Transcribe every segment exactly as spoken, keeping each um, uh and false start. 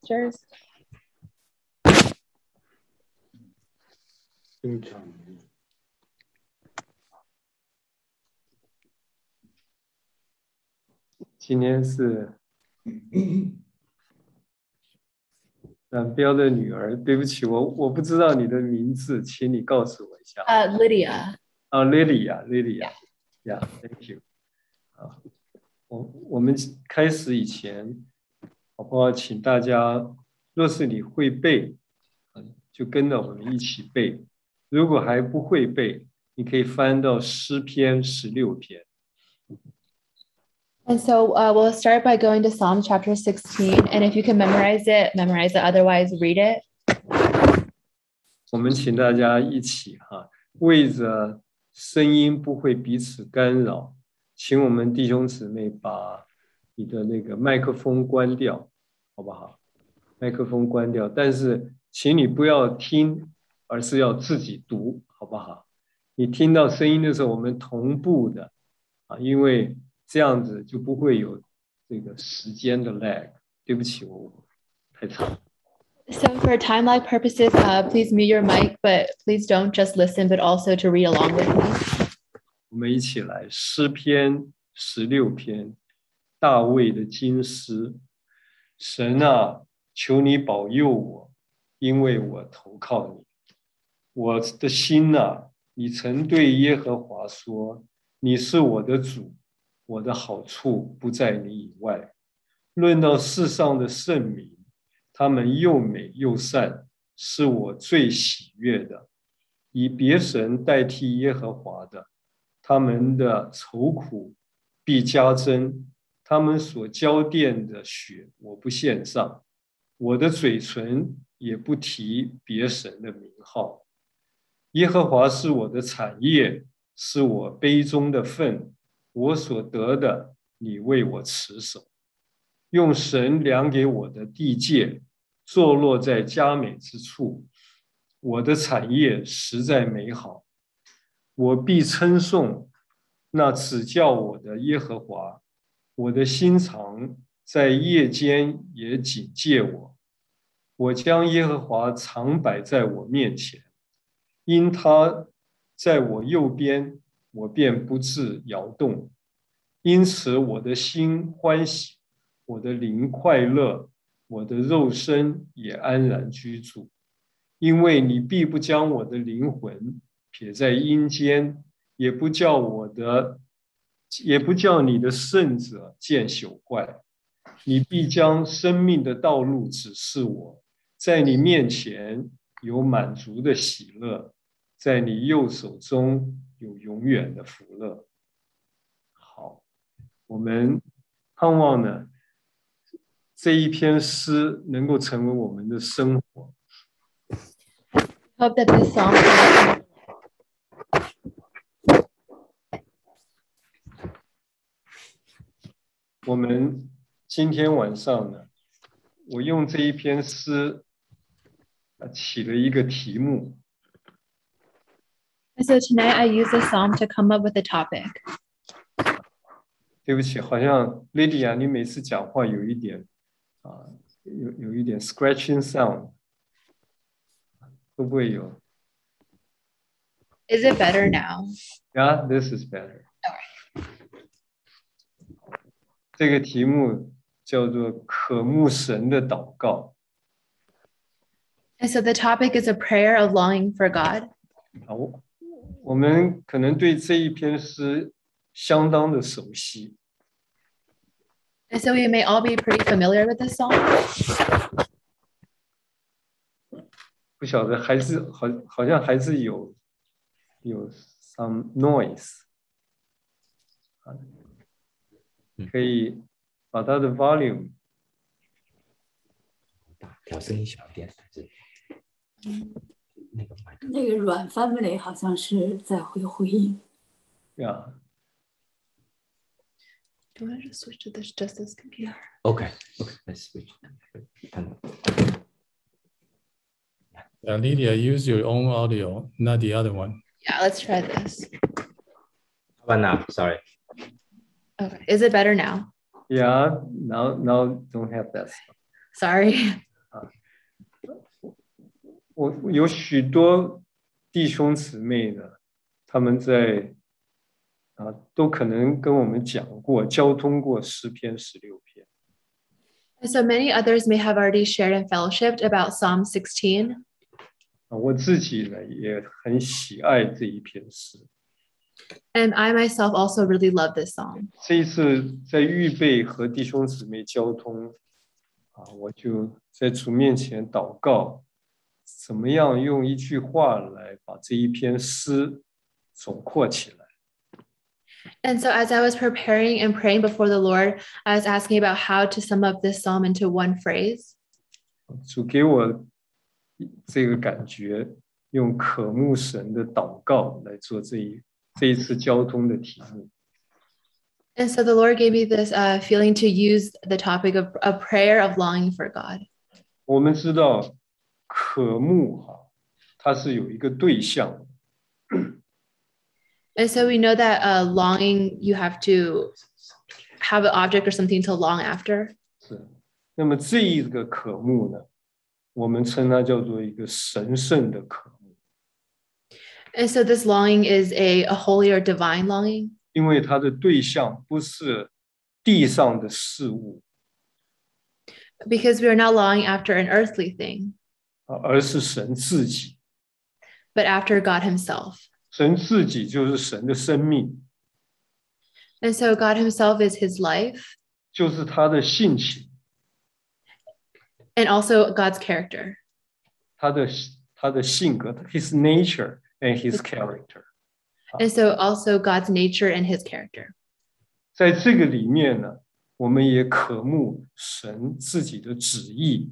scriptures? 今天是冉彪的女儿，对不起，我我不知道你的名字，请你告诉我一下。 Uh, Lydia. 啊 ，Lydia，Lydia，Yeah，Thank you。啊，我我们开始以前，好不好？请大家，若是你会背，就跟着我们一起背；如果还不会背，你可以翻到诗篇十六篇。 And so uh, we'll start by going to Psalm chapter sixteen. And if you can memorize it, memorize it. Otherwise, read it. 我们请大家一起哈，为着声音不会彼此干扰，请我们弟兄姊妹把你的那个麦克风关掉，好不好？麦克风关掉，但是请你不要听，而是要自己读，好不好？你听到声音的时候，我们同步的啊，因为这样子就不会有这个时间的 lag。对不起，我太长。 So for time lag purposes, uh, please mute your mic, but please don't just listen, but also to read along with me. 我们一起来诗篇十六篇，大卫的金诗。神啊，求你保佑我，因为我投靠你。我的心啊，你曾对耶和华说，你是我的主，我的好处不在你以外。论到世上的圣民，他们又美又善，是我最喜悦的。以别神代替耶和华的，他们的愁苦必加增，他们所浇奠的血我不献上，我的嘴唇也不提别神的名号。耶和华是我的产业，是我杯中的份，我所得的，你为我持守。用神量给我的地界，坐落在佳美之处，我的产业实在美好。我必称颂那指教我的耶和华，我的心肠在夜间也警戒我。我将耶和华常摆在我面前，因他在我右边，我便不致摇动。因此我的心欢喜，我的灵快乐，我的肉身也安然居住。因为你必不将我的灵魂撇在阴间，也不叫我的，也不叫你的圣者见朽坏。你必将生命的道路指示我，在你面前有满足的喜乐，在你右手中有永远的福乐。好，我们盼望呢，这一篇诗能够成为我们的生活。 Hope that this psalm. 我们今天晚上呢，我用这一篇诗起了一个题目。 So tonight I use the psalm to come up with a topic. 对不起，好像 Lydia 你每次讲话有一点啊，有有一点 scratching sound， 会不会有 Is it better now? Yeah, this is better. Okay. 这个题目叫做渴慕神的祷告。 And so the topic is a prayer of longing for God. 好，我们可能对这一篇诗相当的熟悉。 And so we may all be pretty familiar with this psalm. 不晓得还是好，好像还是有有 some noise。可以把它的 volume 调声音小一点。那个那个软 family 好像是在回回应。 Yeah. Do you want to just switch to this just this computer? Okay. Okay. Let's switch. Yeah, Lydia, use your own audio, not the other one. Yeah, let's try this. How about now? Sorry. Okay. Is it better now? Yeah, now now don't have that. Sorry. 啊，我有许多弟兄姊妹呢，他们在啊都可能跟我们讲过，交通过诗篇十六篇。 And so many others may have already shared and fellowshipped about Psalm sixteen. 啊，我自己呢也很喜爱这一篇诗。 And I myself also really love this psalm. 这一次在预备和弟兄姊妹交通啊，我就在主面前祷告，怎么样用一句话来把这一篇诗总括起来。 And so as I was preparing and praying before the Lord, I was asking about how to sum up this psalm into one phrase. 主给我这个感觉，用渴慕神的祷告来做这一这一次交通的题目。 And so the Lord gave me this uh, feeling to use the topic of a prayer of longing for God. 我们知道渴慕哈，它是有一个对象的。 And so we know that uh, longing, you have to have an object or something to long after. 是，那么这一个渴慕呢，我们称它叫做一个神圣的渴慕， And so this longing is a, a holy or divine longing 因为它的对象不是地上的事物， because we are not longing after an earthly thing, 啊而是神自己。 but after God himself. 神自己就是神的生命， And so God himself is his life 就是他的性情， and also God's character. 他的他的性格 ，his nature and his character。 And so also God's nature and his character. 在这个里面呢，我们也渴慕神自己的旨意，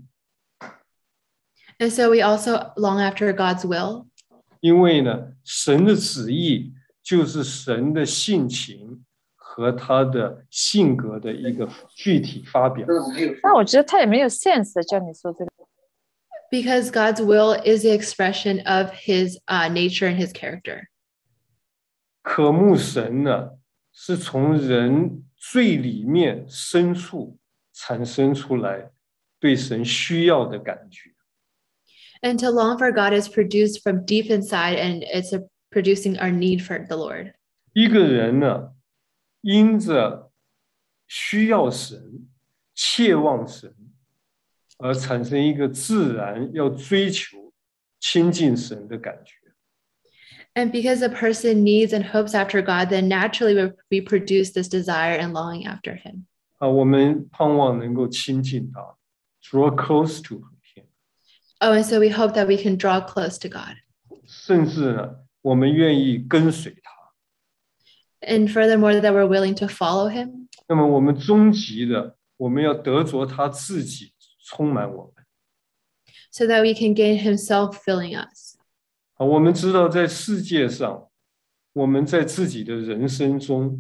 And so we also long after God's will 因为呢，神的旨意就是神的性情和他的性格的一个具体发表。 那我觉得他也没有 sense 叫你说这个。 because God's will is the expression of his uh, nature and his character. 渴慕神呢，是从人最里面深处产生出来对神需要的感觉。 And to long for God is produced from deep inside, and it's a, producing our need for the Lord. 一个人呢，因着需要神、切望神，而产生一个自然要追求亲近神的感觉。 And because a person needs and hopes after God, then naturally we, we produce this desire and longing after him. 啊，我们盼望能够亲近他 ，draw close to him。 Oh, and so we hope that we can draw close to God. 甚至呢，我们愿意跟随他。 And furthermore, that we're willing to follow him. 那么我们终极的，我们要得着他自己充满我们。 So that we can gain himself filling us. 啊，我们知道在世界上，我们在自己的人生中，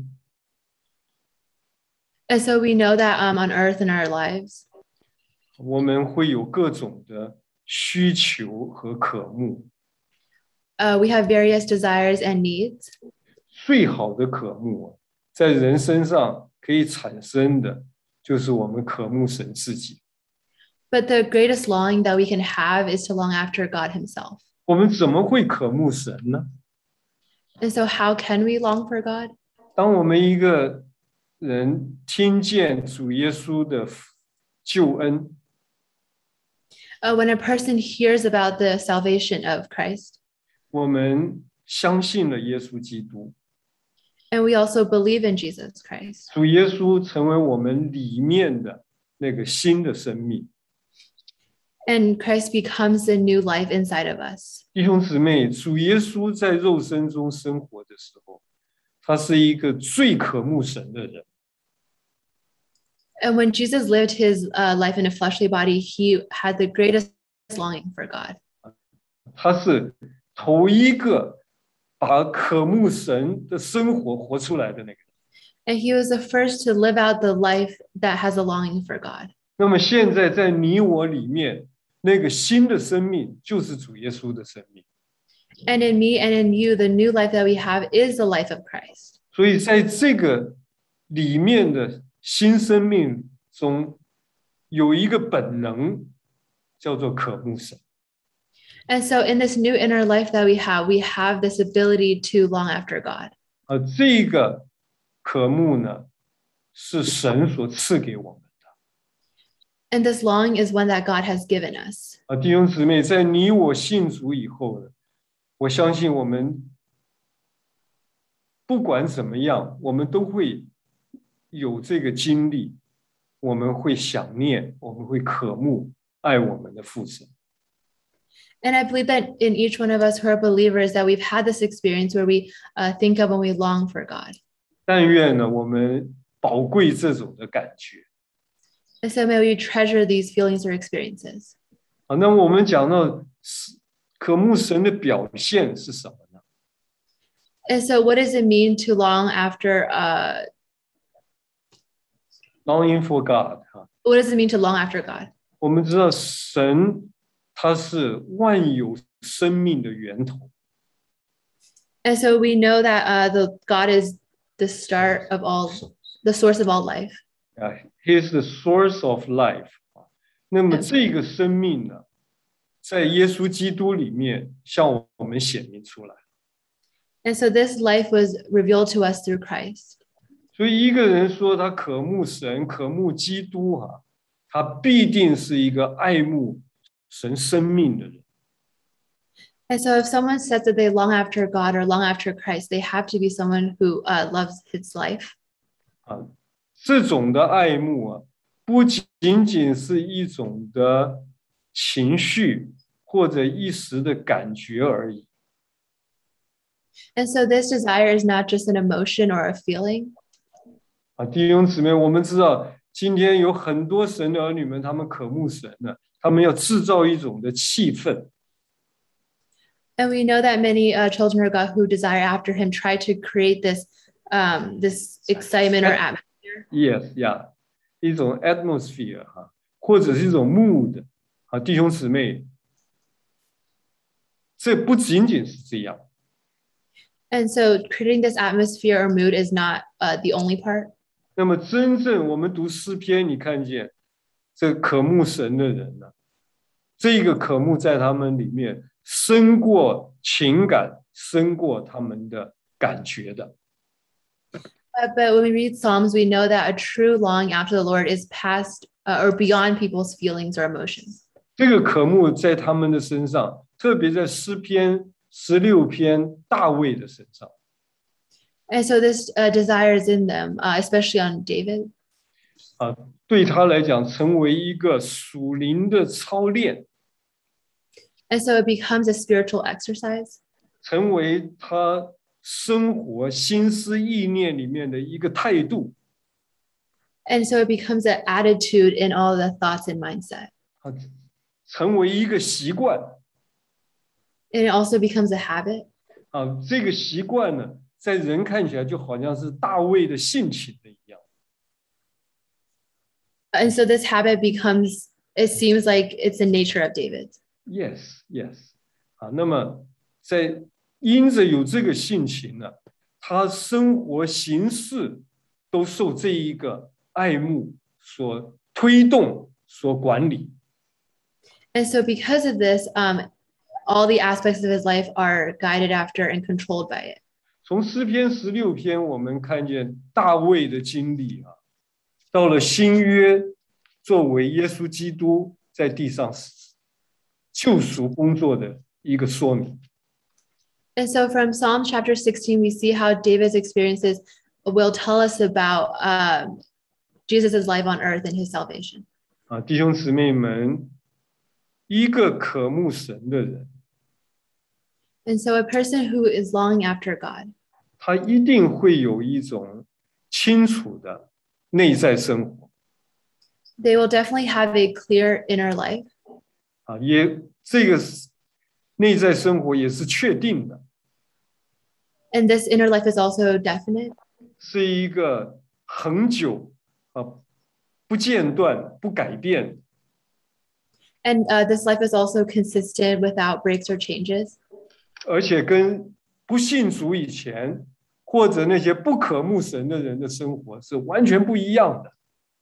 And so we know that um, on earth in our lives, 我们会有各种的需求和渴慕。 uh, we have various desires and needs. 最好的渴慕，在人身上可以产生的，就是我们渴慕神自己。 But the greatest longing that we can have is to long after God himself. 我们怎么会渴慕神呢？ And so how can we long for God? 当我们一个人听见主耶稣的救恩， Uh, when a person hears about the salvation of Christ, 我们相信了耶稣基督， and we also believe in Jesus Christ, 主耶稣成为我们里面的那个新的生命。 and Christ becomes the new life inside of us. 弟兄姊妹，主耶稣在肉身中生活的时候，他是一个最渴慕神的人。 And when Jesus lived his uh, life in a fleshly body, he had the greatest longing for God. 他是头一个把渴慕神的生活活出来的那个人。 And he was the first to live out the life that has a longing for God. 那么现在在你我里面，那个新的生命就是主耶稣的生命。 And in me and in you, the new life that we have is the life of Christ. 所以在这个里面的新生命中，有一个本能， 叫做渴慕神。 And so in this new inner life that we have, we have this ability to long after God. 而这个渴慕呢，是神所赐给我们的。 And this longing is one that God has given us. 啊，弟兄姊妹，在你我信主以后呢，我相信我们不管怎么样，我们都会有这个经历，我们会想念，我们会渴慕爱我们的父神。 And I believe that in each one of us who are believers, that we've had this experience where we uh, think of when we long for God. 但愿呢，我们宝贵这种的感觉。 And so may we treasure these feelings or experiences. 啊，那我们讲到渴慕神的表现是什么呢？ And so what does it mean to long after, uh, Longing for God 哈， what does it mean to long after God? 我们知道神他是万有生命的源头。 And so we know that uh, the God is the start of all, the source of all life. 啊 ，He is the source of life。那么这个生命呢，在耶稣基督里面向我们显明出来。 And so this life was revealed to us through Christ. 所以一个人说他渴慕神、渴慕基督哈、啊，他必定是一个爱慕神生命的人。 And so if someone says that they long after God or long after Christ, they have to be someone who uh, loves his life. 啊，这种的爱慕啊，不仅仅是一种的情绪或者一时的感觉而已。 And so this desire is not just an emotion or a feeling. 啊，弟兄姊妹，我们知道今天有很多神的儿女们，他们渴慕神呢，他们要制造一种的气氛。 And we know that many uh, children of God who desire after him try to create this, um, this excitement or atmosphere. Yes, yeah， 一种 atmosphere 哈，或者是一种 mood 啊，弟兄姊妹，这不仅仅是这样。 And so creating this atmosphere or mood is not uh, the only part. 那么真正我们读诗篇，你看见这渴慕神的人呢，这个渴慕在他们里面胜过情感，胜过他们的感觉的。 Uh, but when we read Psalms, we know that a true longing after the Lord is past uh, or beyond people's feelings or emotions. 这个渴慕在他们的身上，特别在诗篇十六篇大卫的身上。 And so this uh, desire is in them, uh, especially on David. 啊，对他来讲，成为一个属灵的操练， And so it becomes a spiritual exercise. 成为他生活心思意念里面的一个态度。 And so it becomes an attitude in all the thoughts and mindset. 啊，成为一个习惯。 And it also becomes a habit. 啊，这个习惯呢，在人看起来就好像是大卫的性情的一样。 And so this habit becomes, it seems like it's the nature of David. Yes, yes。啊，那么在因着有这个性情呢，他生活行事都受这一个爱慕所推动、所管理。 And so because of this, um, all the aspects of his life are guided after and controlled by it. 从诗篇十六篇，我们看见大卫的经历啊，到了新约，作为耶稣基督在地上救赎工作的一个说明。 And so from Psalm chapter sixteen, we see how David's experiences will tell us about um, Jesus' life on earth and his salvation. 啊，弟兄姊妹们，一个渴慕神的人， And so a person who is longing after God, 他一定会有一种清楚的内在生活 they will definitely have a clear inner life. 啊，也这个内在生活也是确定的， And this inner life is also definite. 是一个恒久啊不间断、不改变。 And uh, this life is also consistent without breaks or changes. 而且跟不信主以前或者那些不渴慕神的人的生活是完全不一样的。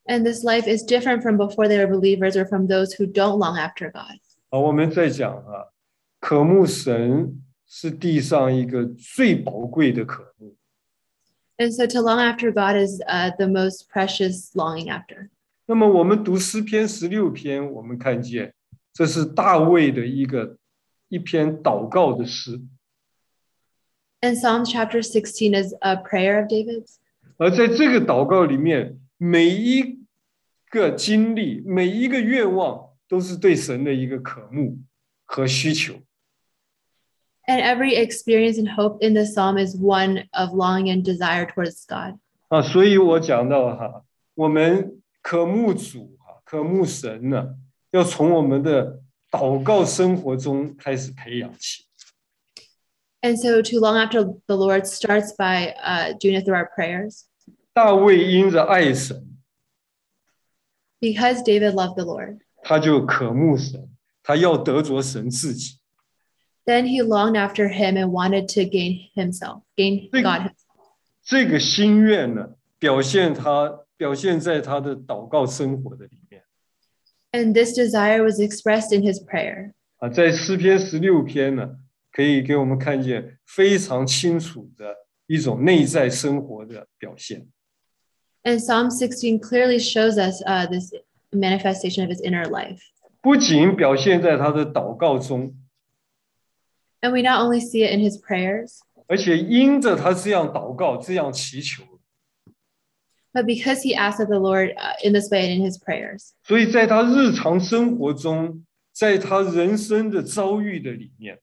And this life is different from before they were believers or from those who don't long after God. 好，我们再讲啊，渴慕神是地上一个最宝贵的渴慕。 And so to long after God is uh, the most precious longing after. 那么我们读诗篇十六篇，我们看见这是大卫的一个一篇祷告的诗。 And Psalm chapter sixteen is a prayer of David's. 而在这个祷告里面，每一个经历，每一个愿望，都是对神的一个渴慕和需求。 And every experience and hope in the psalm is one of longing and desire towards God. 啊，所以我讲到哈，我们渴慕主哈，渴慕神呢，要从我们的祷告生活中开始培养起。 And so to long after the Lord starts by uh, doing it through our prayers. 大卫因着爱神， Because David loved the Lord, 他就渴慕神，他要得着神自己。 then he longed after him and wanted to gain himself, gain Big- God himself. 这个心愿呢，表现他表现在他的祷告生活的里面。 And this desire was expressed in his prayer. 啊，在诗篇十六篇呢，可以给我们看见非常清楚的一种内在生活的表现。 And Psalm sixteen clearly shows us uh, this manifestation of his inner life. 不仅表现在他的祷告中， And we not only see it in his prayers, 而且因着他这样祷告、这样祈求， but because he asked of the Lord uh, in this way and in his prayers. 所以在他日常生活中，在他人生的遭遇的里面，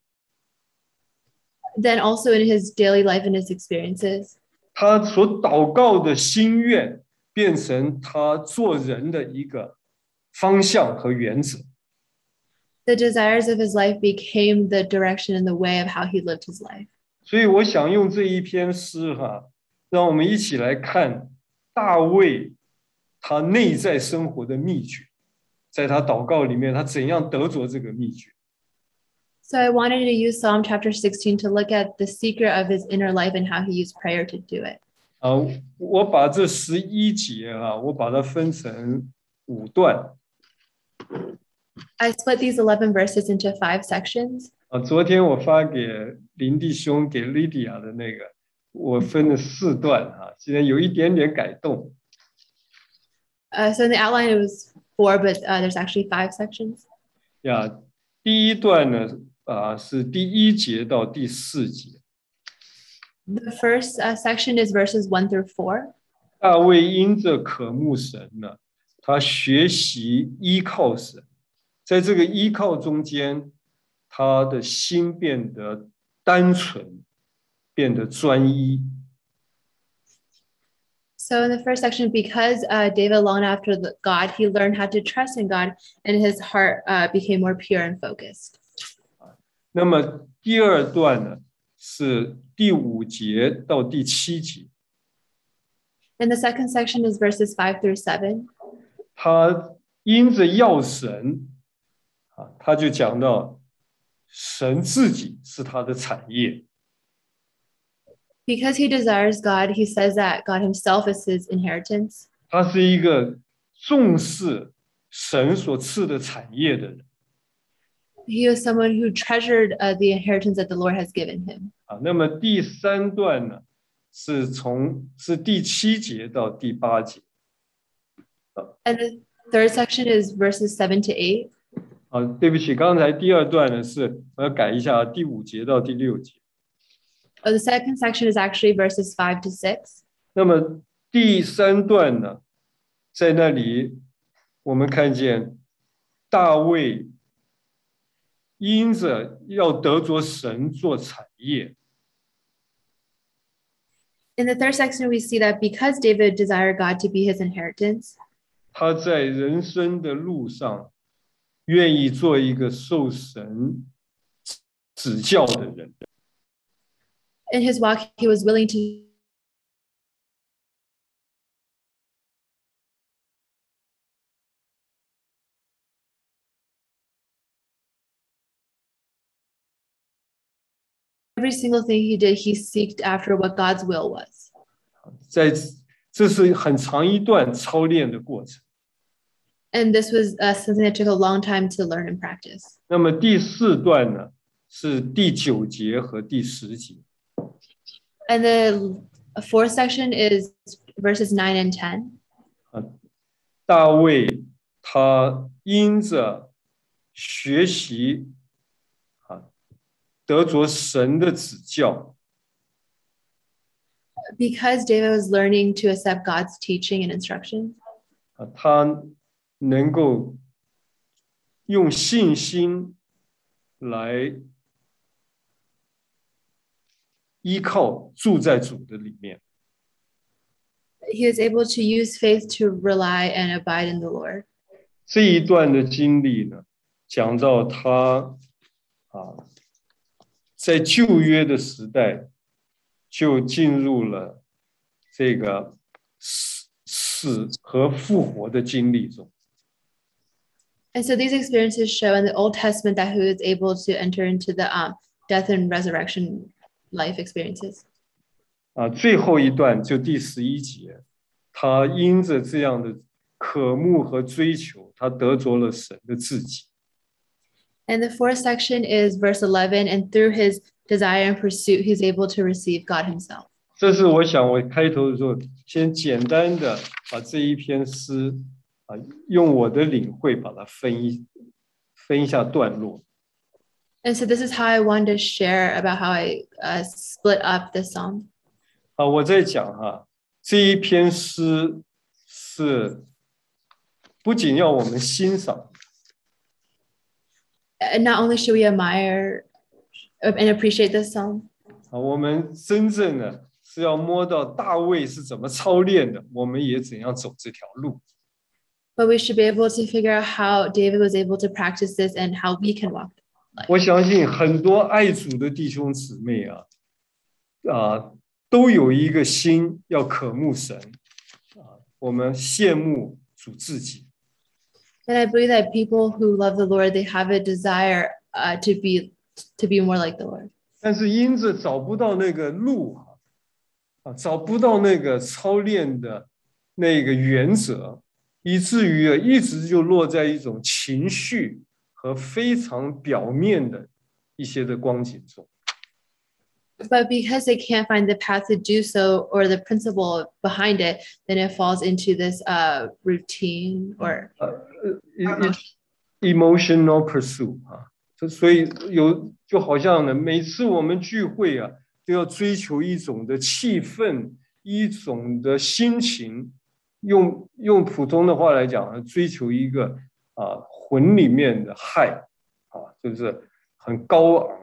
Then also in his daily life and his experiences, 他所祷告的心愿变成他做人的一个方向和原则。 the desires of his life became the direction and the way of how he lived his life. 所以我想用这一篇诗哈，让我们一起来看大卫他内在生活的秘诀，在他祷告里面，他怎样得着这个秘诀。 So I wanted to use Psalm chapter sixteen to look at the secret of his inner life and how he used prayer to do it. 啊，我把这十一节啊，我把它分成五段。 I split these eleven verses into five sections. 啊，昨天我发给林弟兄、给 Lydia 的那个，我分了四段啊，现在有一点点改动。 Uh, so in the outline, it was four, but uh, there's actually five sections. 呀，第一段呢，啊，是第一节到第四节。 The first uh, section is verses one through four. 大卫因着渴慕神呢，他学习依靠神，在这个依靠中间，他的心变得单纯，变得专一。 So in the first section, because uh, David longed after the God, he learned how to trust in God, and his heart uh, became more pure and focused. 那么第二段呢，是第五节到第七节， And the second section is verses five through seven. 他因着要神啊，他就讲到神自己是他的产业。 Because he desires God, he says that God himself is his inheritance. 他是一个重视神所赐的产业的人 He was someone who treasured uh, the inheritance that the Lord has given him. 啊。那么第三段呢，是从是第七节到第八节 And the third section is verses seven to eight. 啊。对不起，刚才第二段呢是我要改一下，第五节到第六节。 Oh, the second section is actually verses five to six. 那么第三段呢，在那里我们看见大卫因着要得着神做产业， In the third section, we see that because David desired God to be his inheritance, 他在人生的路上愿意做一个受神指教的人。 in his walk, he was willing to every single thing he did, he seeked after what God's will was. 在这是很长一段操练的过程。 And this was uh, something that took a long time to learn and practice. 那么第四段呢，是第九节和第十节。 And the fourth section is verses nine and ten. 大卫他因着学习啊，得着神的指教， Because David was learning to accept God's teaching and instruction, 啊，他能够用信心来依靠住在主的里面。 he was able to use faith to rely and abide in the Lord. 这一段的经历呢，讲到他啊，在旧约的时代就进入了这个死死和复活的经历中。 And so these experiences show in the Old Testament that he was able to enter into the um, death and resurrection life experiences. 啊，最后一段就第十一节，他因着这样的渴慕和追求，他得着了神的自己。 And the fourth section is verse eleven, and through his desire and pursuit, he's able to receive God himself. 这是我想我开头的时候，先简单的把这一篇诗啊，用我的领会把它分一分一下段落。 And so this is how I wanted to share about how I uh, split up this psalm. 啊，我在讲哈，这一篇诗是不仅要我们欣赏， And not only should we admire and appreciate this psalm, 啊，我们真正的是要摸到大卫是怎么操练的，我们也怎样走这条路。 but we should be able to figure out how David was able to practice this and how we can walk. 我相信很多爱主的弟兄姊妹啊，啊，都有一个心要渴慕神，啊，我们羡慕主自己。 And I believe that people who love the Lord, they have a desire uh, to be to be more like the Lord. 但是因着找不到那个路啊，啊，找不到那个操练的那个原则，以至于啊，一直就落在一种情绪和非常表面的一些的光景中。 But because they can't find the path to do so or the principle behind it, then it falls into this uh, routine or 呃，emotional pursuit 啊，所以有就好像呢，每次我们聚会啊，都要追求一种的气氛，一种的心情，用用普通的话来讲，追求一个啊魂里面的high啊，就是很高昂。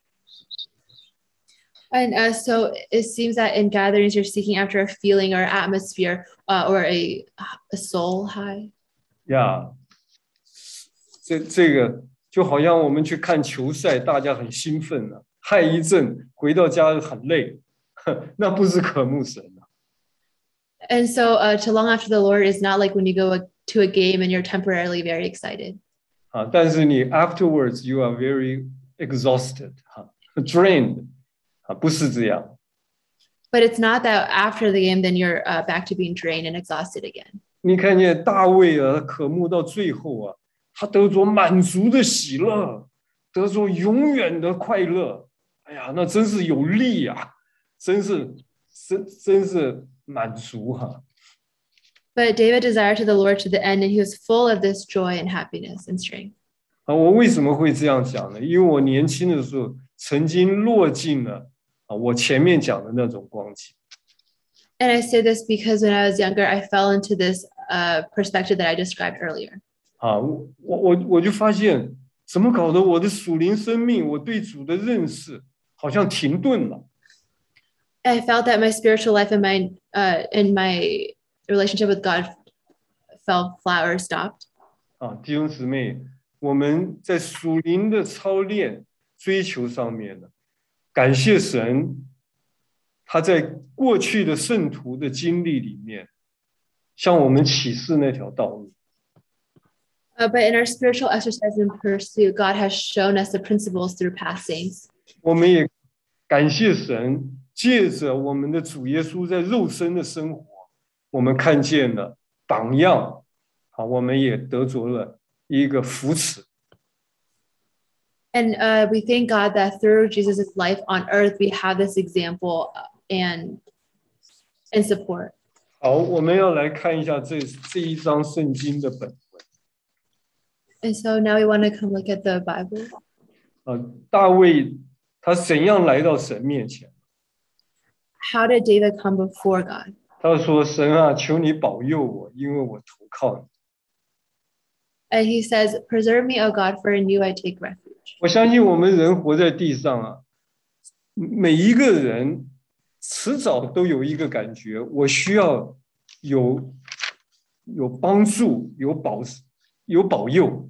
And uh, so it seems that in gatherings, you're seeking after a feeling or atmosphere uh, or a, a soul high. 呀，这这个就好像我们去看球赛，大家很兴奋啊，嗨一阵，回到家很累，那不是渴慕神啊。 And so uh, to long after the Lord is not like when you go to a game and you're temporarily very excited. 啊，但是你 afterwards you are very exhausted 哈 drained 啊，不是这样。 But it's not that after the game, then you're uh, back to being drained and exhausted again. 你看见大卫啊，渴慕到最后啊，他得着满足的喜乐，得着永远的快乐。哎呀，那真是有力啊，真是真真是满足哈。 But David desired to the Lord to the end, and he was full of this joy and happiness and strength. 啊，我为什么会这样讲呢？因为我年轻的时候曾经落进了啊，我前面讲的那种光景。 And I say this because when I was younger, I fell into this uh, perspective that I described earlier. 啊，我我我就发现，怎么搞得我的属灵生命，我对主的认识好像停顿了。 I felt that my spiritual life and my uh, and my relationship with God fell flat or stopped. 啊，弟兄姊妹，我们在属灵的操练、追求上面呢，感谢神，他在过去的圣徒的经历里面，向我们启示那条道路。 Uh, but in our spiritual exercise and pursuit, God has shown us the principles through past saints. 我们也感谢神，借着我们的主耶稣在肉身的生活， 我们看见了榜样，好，我们也得着了一个扶持。 And uh, we thank God that through Jesus' life on earth, we have this example and, and support. 好，我们要来看一下这这一章圣经的本文。 And so now we want to come look at the Bible. 啊，大卫他怎样来到神面前？ How did David come before God? 他说：“神啊，求你保佑我，因为我投靠你。” And he says, "Preserve me, O God, for in you I take refuge." 我相信我们人活在地上啊，每一个人迟早都有一个感觉，我需要有有帮助，有保有保佑。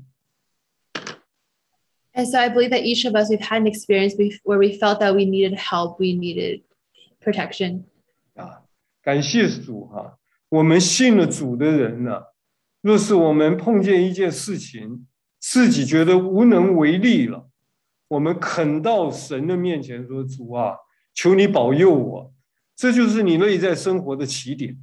And so I believe that each of us, we've had an experience where we felt that we needed help, we needed protection. 啊，感谢主哈、啊！我们信了主的人呢、啊，若是我们碰见一件事情，自己觉得无能为力了，我们恳到神的面前说：“主啊，求你保佑我。”这就是你内在生活的起点。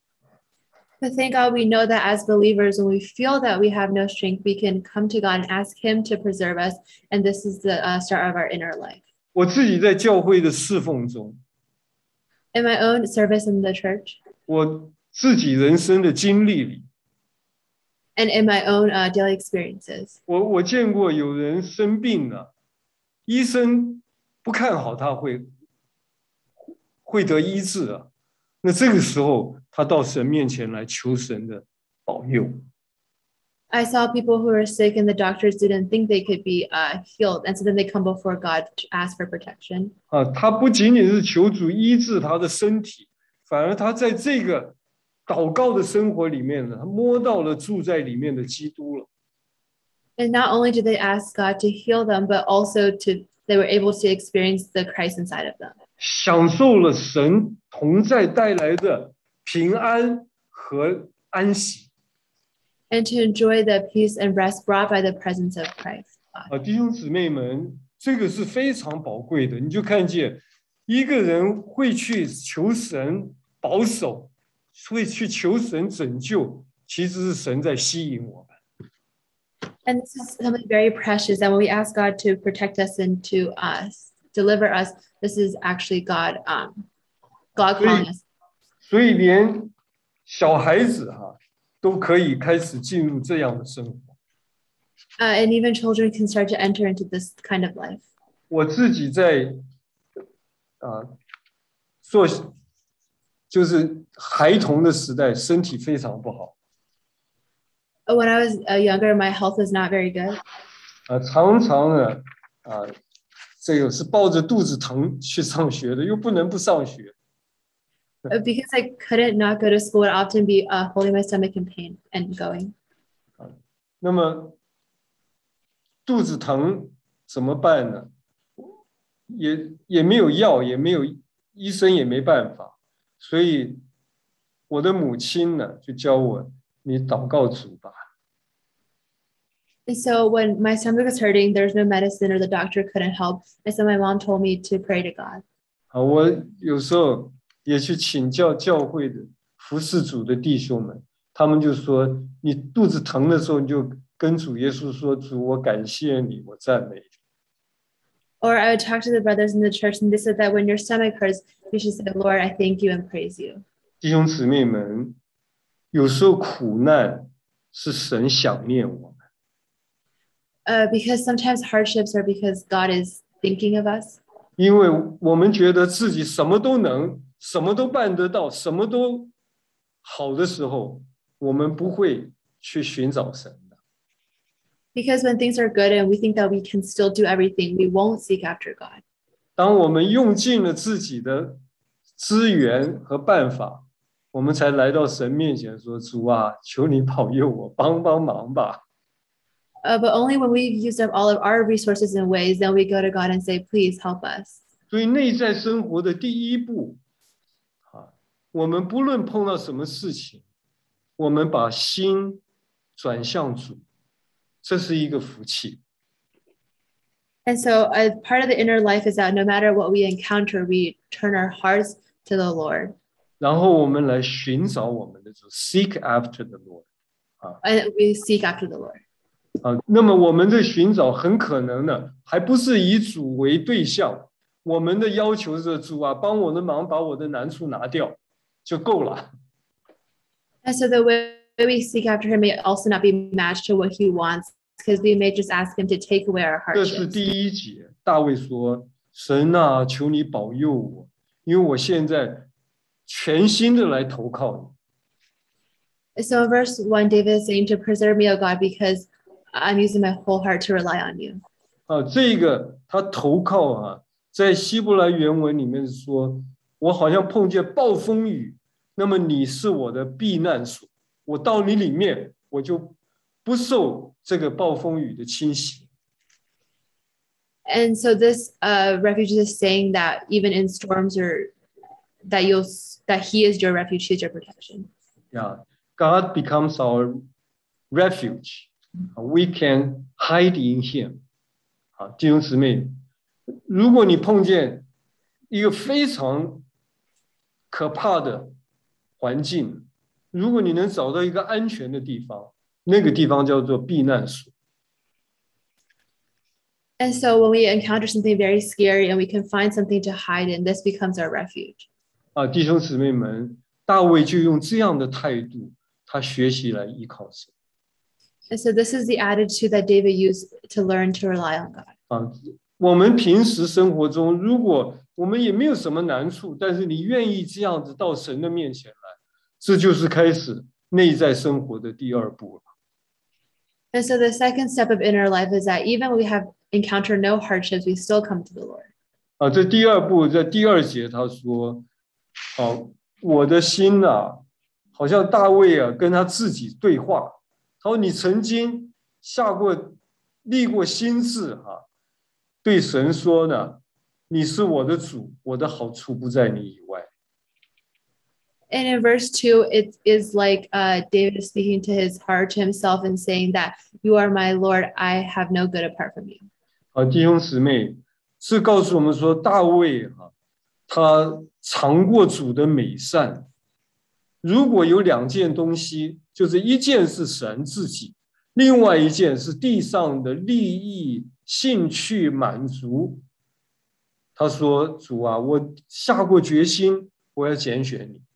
But thank God we know that as believers, when we feel that we have no strength, we can come to God and ask Him to preserve us. And this is the uh, start of our inner life. 我自己在教会的侍奉中， In my own service in the church, 我自己人生的经历里， and in my own uh, daily experiences, 我我见过有人生病了，医生不看好他会会得医治啊。那这个时候，他到神面前来求神的保佑。 I saw people who were sick and the doctors didn't think they could be uh, healed. And so then they come before God to ask for protection. 啊，他不仅仅是求主医治他的身体，反而他在这个祷告的生活里面呢，他摸到了住在里面的基督了。 And not only did they ask God to heal them, but also to they were able to experience the Christ inside of them. 享受了神同在带来的平安和安息。 And to enjoy the peace and rest brought by the presence of Christ. 啊，弟兄姊妹们，这个是非常宝贵的。你就看见一个人会去求神保守，会去求神拯救，其实是神在吸引我们。 And this is something very precious that when we ask God to protect us and to us, deliver us, this is actually God, um, God calling us. 所以连小孩子哈、啊、都可以开始进入这样的生活。 Uh, and even children can start to enter into this kind of life. 我自己在啊做就是孩童的时代，身体非常不好。 When I was uh, younger, my health was not very good. 啊，常常呢啊，这个是抱着肚子疼去上学的，又不能不上学。 Because I couldn't not go to school, I'd often be uh, holding my stomach in pain and going. 那么肚子疼怎么办呢？也也没有药，也没有医生，也没办法。所以我的母亲呢，就教我你祷告主吧。 And so when my stomach was hurting, there was no medicine or the doctor couldn't help. And so my mom told me to pray to God. 啊，我有时候也去请教教会的服侍主的弟兄们，他们就说：你肚子疼的时候，你就跟主耶稣说：主，我感谢你，我赞美你。 Or I would talk to the brothers in the church, and they said that when your stomach hurts, you should say, Lord, I thank you and praise you. 弟兄姊妹们，有时候苦难是神想念我们。 Uh, because sometimes hardships are because God is thinking of us. 因为我们觉得自己什么都能，什么都办得到，什么都好的时候，我们不会去寻找神的。 Because when things are good and we think that we can still do everything, we won't seek after God. 当我们用尽了自己的资源和办法，我们才来到神面前说：主啊，求你保佑我，帮帮忙吧。 Uh, but only when we've used up all of our resources and ways, then we go to God and say, please help us. 所以内在生活的第一步，啊，我们不论碰到什么事情，我们把心转向主，这是一个福气。 And so uh, part of the inner life is that no matter what we encounter, we turn our hearts to the Lord. 然后我们来寻找我们的主 ，seek after the Lord。 And we seek after the Lord. 啊，那么我们的寻找很可能呢，还不是以主为对象。我们的要求是主啊，帮我的忙，把我的难处拿掉就够了。 And so the way we seek after him may also not be matched to what he wants, because we may just ask him to take away our 这是 hardships. 第一节，大卫说：“神啊，求你保佑我，因为我现在全心的来投靠你。” So in verse one, David is saying to preserve me, O God, because I'm using my whole heart to rely on you. 啊，这个他投靠啊，在希伯来原文里面说，我好像碰见暴风雨，那么你是我的避难所，我到你里面，我就不受这个暴风雨的侵袭。 And so this uh, refuge is saying that even in storms, or that you'll that he is your refuge, he is your protection. Yeah, God becomes our refuge. We can hide in Him. 啊，弟兄姊妹，如果你碰见一个非常可怕的环境，如果你能找到一个安全的地方，那个地方叫做避难所。 And so when we encounter something very scary and we can find something to hide in, this becomes our refuge. 啊，弟兄姊妹们，大卫就用这样的态度，他学习来依靠神。 And so this is the attitude that David used to learn to rely on God. 啊，我们平时生活中，如果我们也没有什么难处，但是你愿意这样子到神的面前来，这就是开始内在生活的第二步了。 And so the second step of inner life is that even when we have encountered no hardships, we still come to the Lord. 啊，这第二步在第二节他说，啊，我的心啊，好像大卫啊跟他自己对话。他说：“你曾经下过立过心志哈、啊，对神说呢，你是我的主，我的好处不在你以外。” And in verse two, it is like uh, David is speaking to his heart, to himself, and saying that you are my Lord, I have no good apart from you. 啊，弟兄姊妹，是告诉我们说，大卫哈、啊，他尝过主的美善。如果有两件东西，就是一件是神自己，另外一件是地上的利益、兴趣、满足。他说：“主啊，我下过决心，我要拣选你。”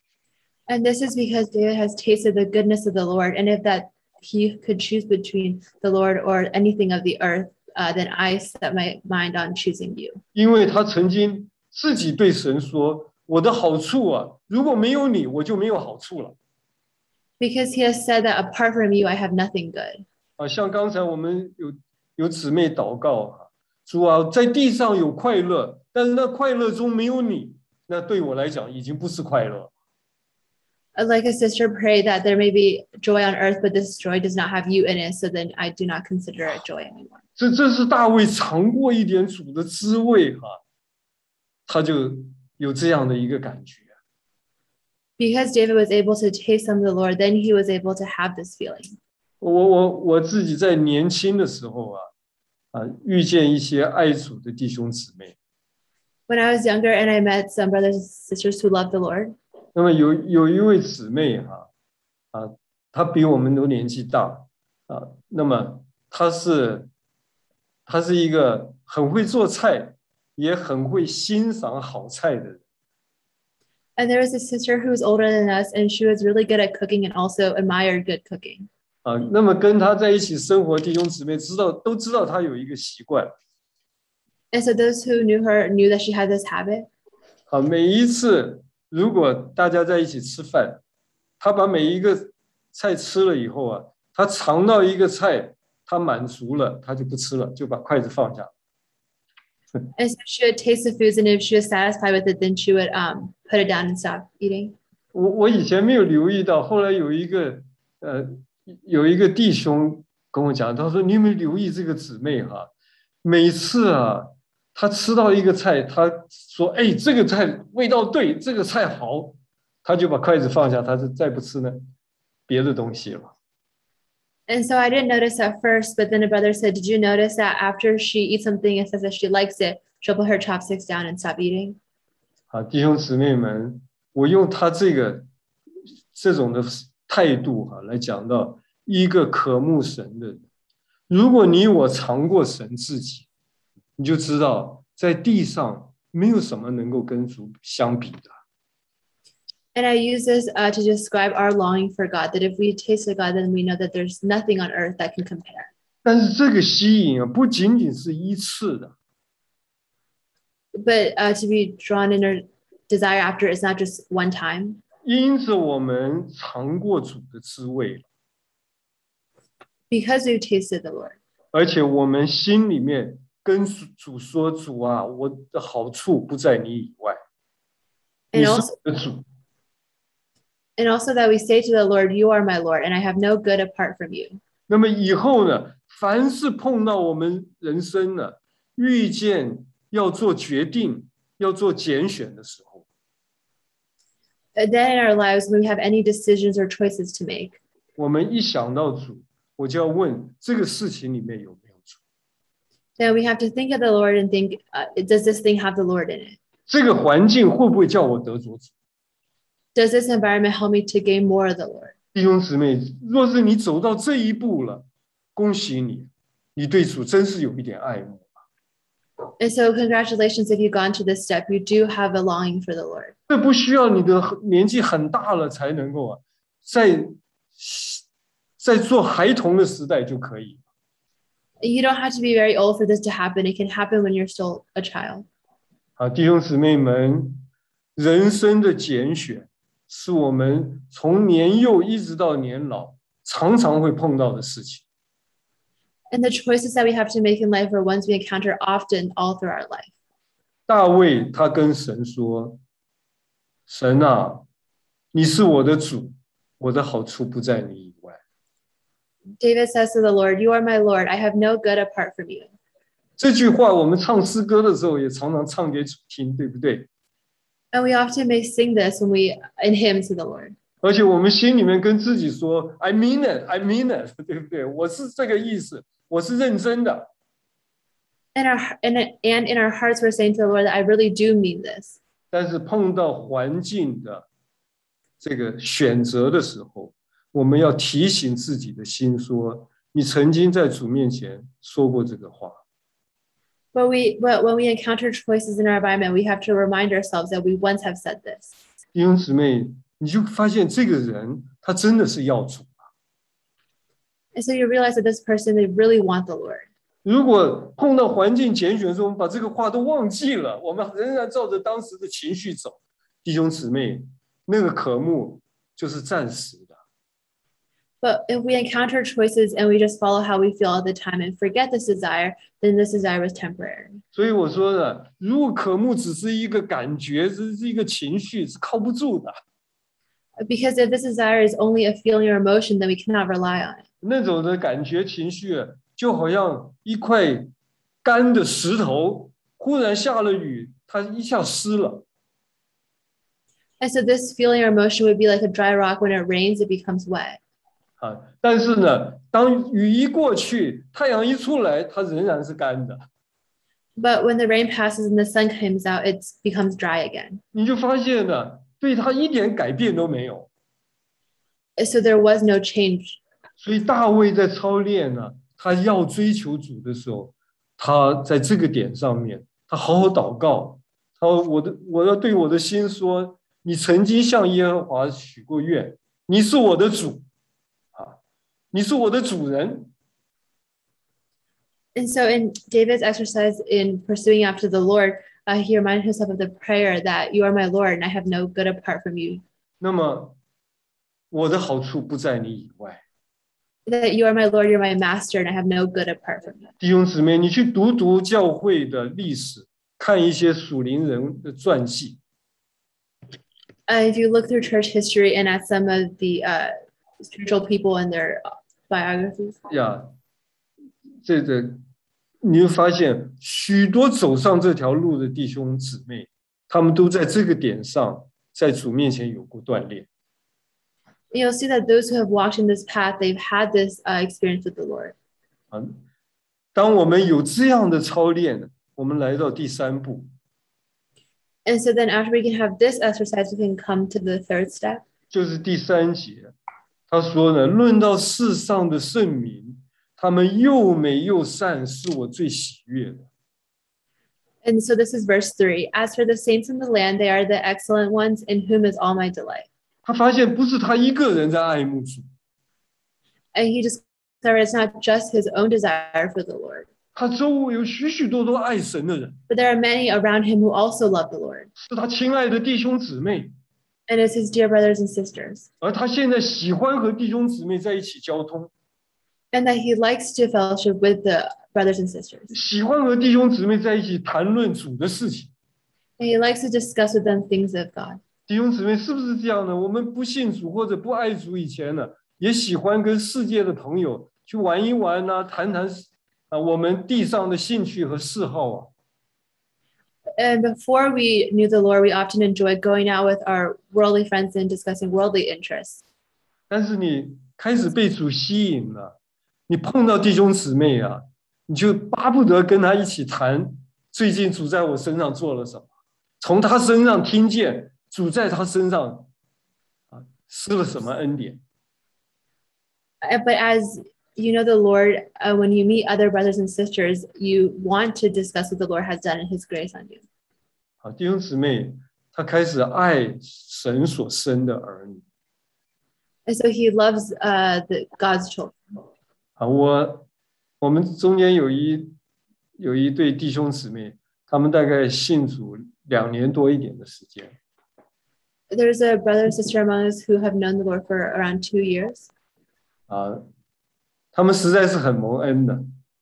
And this is because David has tasted the goodness of the Lord. And if that he could choose between the Lord or anything of the earth, uh, then I set my mind on choosing you. 因为他曾经自己对神说：“我的好处啊，如果没有你，我就没有好处了。” Because he has said that apart from you, I have nothing good. 啊，像刚才我们有有姊妹祷告啊，主啊，在地上有快乐，但是那快乐中没有你，那对我来讲已经不是快乐。 Like a sister prayed that there may be joy on earth, but this joy does not have you in it, so then I do not consider it joy anymore. 这这是大卫尝过一点主的滋味哈、啊，他就有这样的一个感觉。 Because David was able to taste some of the Lord, then he was able to have this feeling. 我我我自己在年轻的时候啊，啊，遇见一些爱主的弟兄姊妹。 When I was younger and I met some brothers and sisters who loved the Lord. 那么有有一位姊妹哈、啊，啊，她比我们都年纪大啊，那么她是她是一个很会做菜，也很会欣赏好菜的人。 And there was a sister who was older than us, and she was really good at cooking and also admired good cooking. 啊，那么跟她在一起生活，弟兄姊妹知道都知道她有一个习惯。 And so those who knew her knew that she had this habit. 啊，每一次如果大家在一起吃饭，她把每一个菜吃了以后啊，她尝到一个菜，她满足了，她就不吃了，就把筷子放下。 And so she would taste the foods, and if she was satisfied with it, then she would um, put it down and stop eating. 我我以前没有留意到，后来有一个呃有一个弟兄跟我讲，他说你有没有留意这个姊妹哈？每次啊，她吃到一个菜，她说哎这个菜味道对，这个菜好，她就把筷子放下，她就再不吃呢别的东西了。 And so I didn't notice at first, but then a brother said, did you notice that after she eats something and says that she likes it, she'll put her chopsticks down and stop eating? 啊，弟兄姊妹们， 我用他这个这种的态度哈、啊、来讲到一个渴慕神的人。如果你我尝过神自己，你就知道在地上没有什么能够跟主相比的。 And I use this uh, to describe our longing for God, that if we tasted God, then we know that there's nothing on earth that can compare. 但是这个吸引啊，不仅仅是一次的。 But uh, to be drawn in or desire after is not just one time. 因此我们尝过主的滋味了， Because we've tasted the Lord. 而且我们心里面跟主说：“主啊，我的好处不在你以外， And 你是 also, 我的主。” and also that we say to the Lord, you are my Lord, and I have no good apart from you. 那么以后呢，凡是碰到我们人生呢，遇见要做决定、要做拣选的时候， And then in our lives, when we have any decisions or choices to make, 我们一想到主，我就要问这个事情里面有没有主？ then we have to think of the Lord and think, uh, does this thing have the Lord in it? 这个环境会不会叫我得着主？ Does this environment help me to gain more of the Lord? 弟兄姊妹，若是你走到这一步了，恭喜你，你对主真是有一点爱慕。 And so congratulations if you've gone to this step, you do have a longing for the Lord. 这不需要你的年纪很大了才能够啊，在在做孩童的时代就可以。 You don't have to be very old for this to happen. It can happen when you're still a child. 啊，弟兄姊妹们，人生的拣选是我们从年幼一直到年老常常会碰到的事情。 And the choices that we have to make in life are ones we encounter often all through our life. 大卫他跟神说：“神啊，你是我的主，我的好处不在你以外。” David says to the Lord, you are my Lord. I have no good apart from you. 这句话我们唱诗歌的时候也常常唱给主听，对不对？ And we often may sing this when we in hymns to the Lord. 而且我们心里面跟自己说 ：“I mean it, I mean it， 对不对？我是这个意思，我是认真的。” And our and, and in our hearts, we're saying to the Lord that I really do mean this. 但是碰到环境的这个选择的时候，我们要提醒自己的心说：“你曾经在主面前说过这个话。” But we, but when we encounter choices in our environment, we have to remind ourselves that we once have said this. 弟兄姊妹，你就发现这个人他真的是要主。 And so you realize that this person, they really want the Lord. 如果碰到环境拣选的时候，我们把这个话都忘记了，我们仍然照着当时的情绪走，弟兄姊妹，那个渴慕就是暂时的。 But if we encounter choices and we just follow how we feel all the time and forget this desire, then this desire was temporary. 所以我说的，如果渴慕只是一个感觉，只是一个情绪，是靠不住的。 Because if this desire is only a feeling or emotion, then we cannot rely on it. 那种的感觉情绪，就好像一块干的石头，忽然下了雨，它一下湿了。 And so this feeling or emotion would be like a dry rock. When it rains, it becomes wet. 啊，但是呢，当雨一过去，太阳一出来，它仍然是干的。 But when the rain passes and the sun comes out, it becomes dry again. 你就发现呢，对它一点改变都没有。 So there was no change. 所以大卫在操练呢，他要追求主的时候，他在这个点上面，他好好祷告。他说：“我的，我要对我的心说，你曾经向耶和华许过愿，你是我的主。” 你是我的主人。 And so in David's exercise in pursuing after the Lord, uh, he reminded himself of the prayer that you are my Lord and I have no good apart from you. 那么我的好处不在你以外。 That you are my Lord, you're my master, and I have no good apart from you. 弟兄姊妹，你去读读教会的历史，看一些属灵人的传记。 Uh, if you look through church history and at some of the uh, spiritual people and their biographies. 呀，这个你会发现，许多走上这条路的弟兄姊妹，他们都在这个点上，在主面前有过锻炼。 You'll see that those who have walked in this path, they've had this uh, experience with the Lord. 啊，当我们有这样的操练，我们来到第三步。 And so then after we can have this exercise, we can come to the third step. 就是第三节，他说呢，论到世上的圣民，他们又美又善，是我最喜悦的。 And so this is verse three. As for the saints in the land, they are the excellent ones, in whom is all my delight. 他发现不是他一个人在爱慕主， And he discovered it's not just his own desire for the Lord, 他周围有许许多多爱神的人， but there are many around him who also love the Lord, 是他亲爱的弟兄姊妹， and it's his dear brothers and sisters, 而他现在喜欢和弟兄姊妹在一起交通， and that he likes to fellowship with the brothers and sisters. 喜欢和弟兄姊妹在一起谈论主的事情。 And he likes to discuss with them things of God. 弟兄姊妹是不是这样呢？我们不信主或者不爱主以前呢，也喜欢跟世界的朋友去玩一玩啊，谈谈啊我们地上的兴趣和嗜好啊。 And before we knew the Lord, we often enjoyed going out with our worldly friends and discussing worldly interests. 但是你开始被主吸引了，你碰到弟兄姊妹啊，你就巴不得跟他一起谈最近主在我身上做了什么，从他身上听见主在他身上啊施了什么恩典。 Uh, But as you know the Lord, uh, when you meet other brothers and sisters, you want to discuss what the Lord has done in his grace on you. 啊，弟兄姊妹，他开始爱神所生的儿女。 And so he loves uh, the God's children. 啊，我我们中间有一有一对弟兄姊妹，他们大概信主两年多一点的时间。 There's a brother and sister among us who have known the Lord for around two years. 啊，他们实在是很蒙恩的。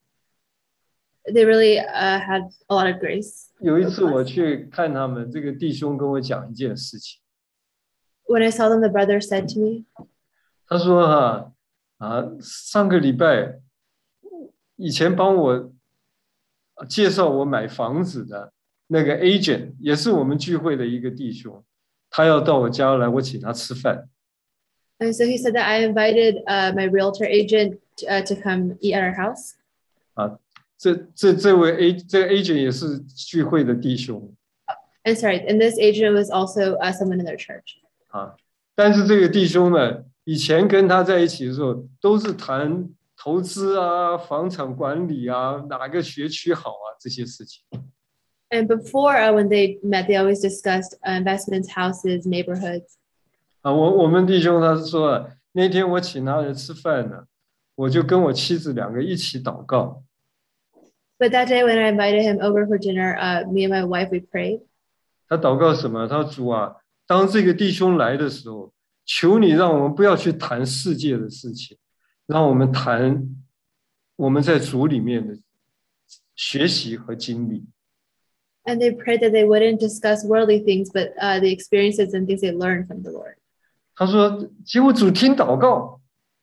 They really uh, had a lot of grace. 有一次我去看他们，这个弟兄跟我讲一件事情， When I saw them, the brother said to me, 他说哈啊，上个礼拜以前帮我介绍我买房子的那个 agent 也是我们聚会的一个弟兄，他要到我家来，我请他吃饭。 and so he said that I invited uh, my realtor agent uh, to come eat at our house. 啊，这这这位 A 这个 agent 也是聚会的弟兄 And sorry, and this agent was also uh, someone in their church. 啊，但是这个弟兄呢，以前跟他在一起的时候，都是谈投资啊、房产管理啊、哪个学区好啊这些事情。 And before, uh, when they met, they always discussed uh, investments, houses, neighborhoods. 啊，我我们弟兄他是说啊，那天我请他来吃饭呢，我就跟我妻子两个一起祷告。 But that day when I invited him over for dinner, uh, me and my wife, we prayed. 他祷告什么？他说主啊，当这个弟兄来的时候，求你让我们不要去谈世界的事情，让我们谈我们在主里面的学习和经历。 And they prayed that they wouldn't discuss worldly things, but uh, the experiences and things they learned from the Lord. 他说，结果主听祷告。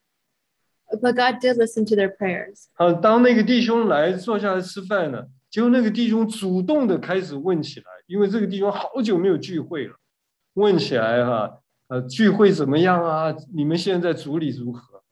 But God did listen to their prayers. 啊，当那个弟兄来坐下来吃饭呢，结果那个弟兄主动的开始问起来，因为这个弟兄好久没有聚会了，问起来哈、啊，呃，聚会怎么样啊？你们现在主里如何？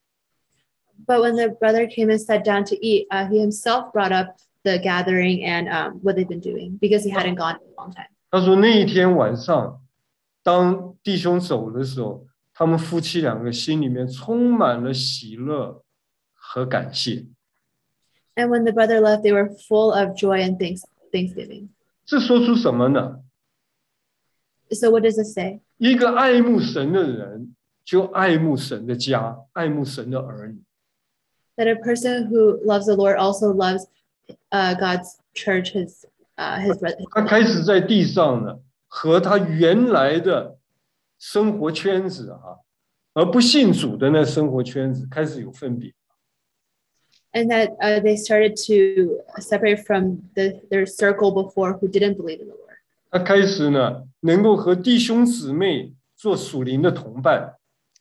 But when the brother came and sat down to eat, uh, he himself brought up the gathering and um, what they've been doing because he hadn't gone in a long time. 他说那一天晚上，当弟兄走的时候，他们夫妻两个心里面充满了喜乐和感谢。 And when the brother left, they were full of joy and thanks, thanksgiving. 这说出什么呢？ So what does it say? 一个爱慕神的人，就爱慕神的家，爱慕神的儿女。 That a person who loves the Lord also loves uh, God's church, his uh, his brother. 他开始在地上呢，和他原来的生活圈子啊，而不信主的那生活圈子开始有分别。 And that uh, they started to separate from the, their circle before who didn't believe in the Lord. 他开始呢，能够和弟兄姊妹做属灵的同伴。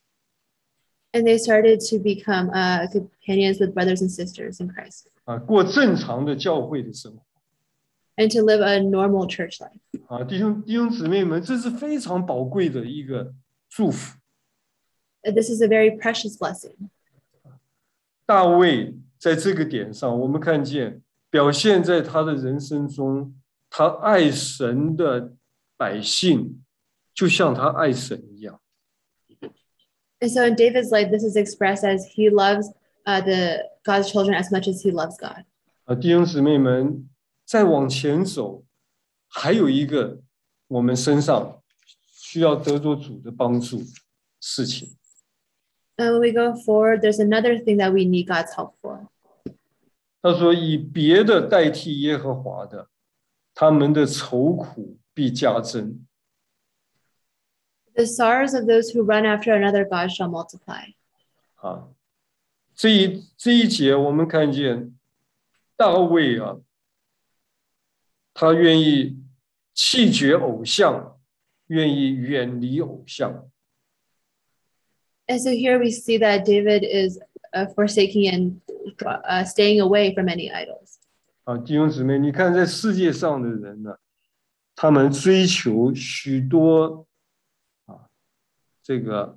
And they started to become uh, companions with brothers and sisters in Christ. 啊，过正常的教会的生活。 And to live a normal church life. 啊，弟兄弟兄姊妹们，这是非常宝贵的一个祝福。 This is a very precious blessing. 大卫在这个点上，我们看见表现在他的人生中，他爱神的百姓，就像他爱神一样。 And so in David's life, this is expressed as he loves uh, the God's children as much as he loves God. 啊，弟兄姊妹们，再往前走，还有一个我们身上需要得着主的帮助事情。 And when we go forward, there's another thing that we need God's help for. 他说：“以别的代替耶和华的，他们的愁苦必加增。” The sorrows of those who run after another God shall multiply. 啊，这一这一节我们看见大卫啊，他愿意弃绝偶像，愿意远离偶像。 And so here we see that David is uh, forsaking and uh, staying away from any idols. 啊，弟兄姊妹，你看在世界上的人呢，他们追求许多啊，这个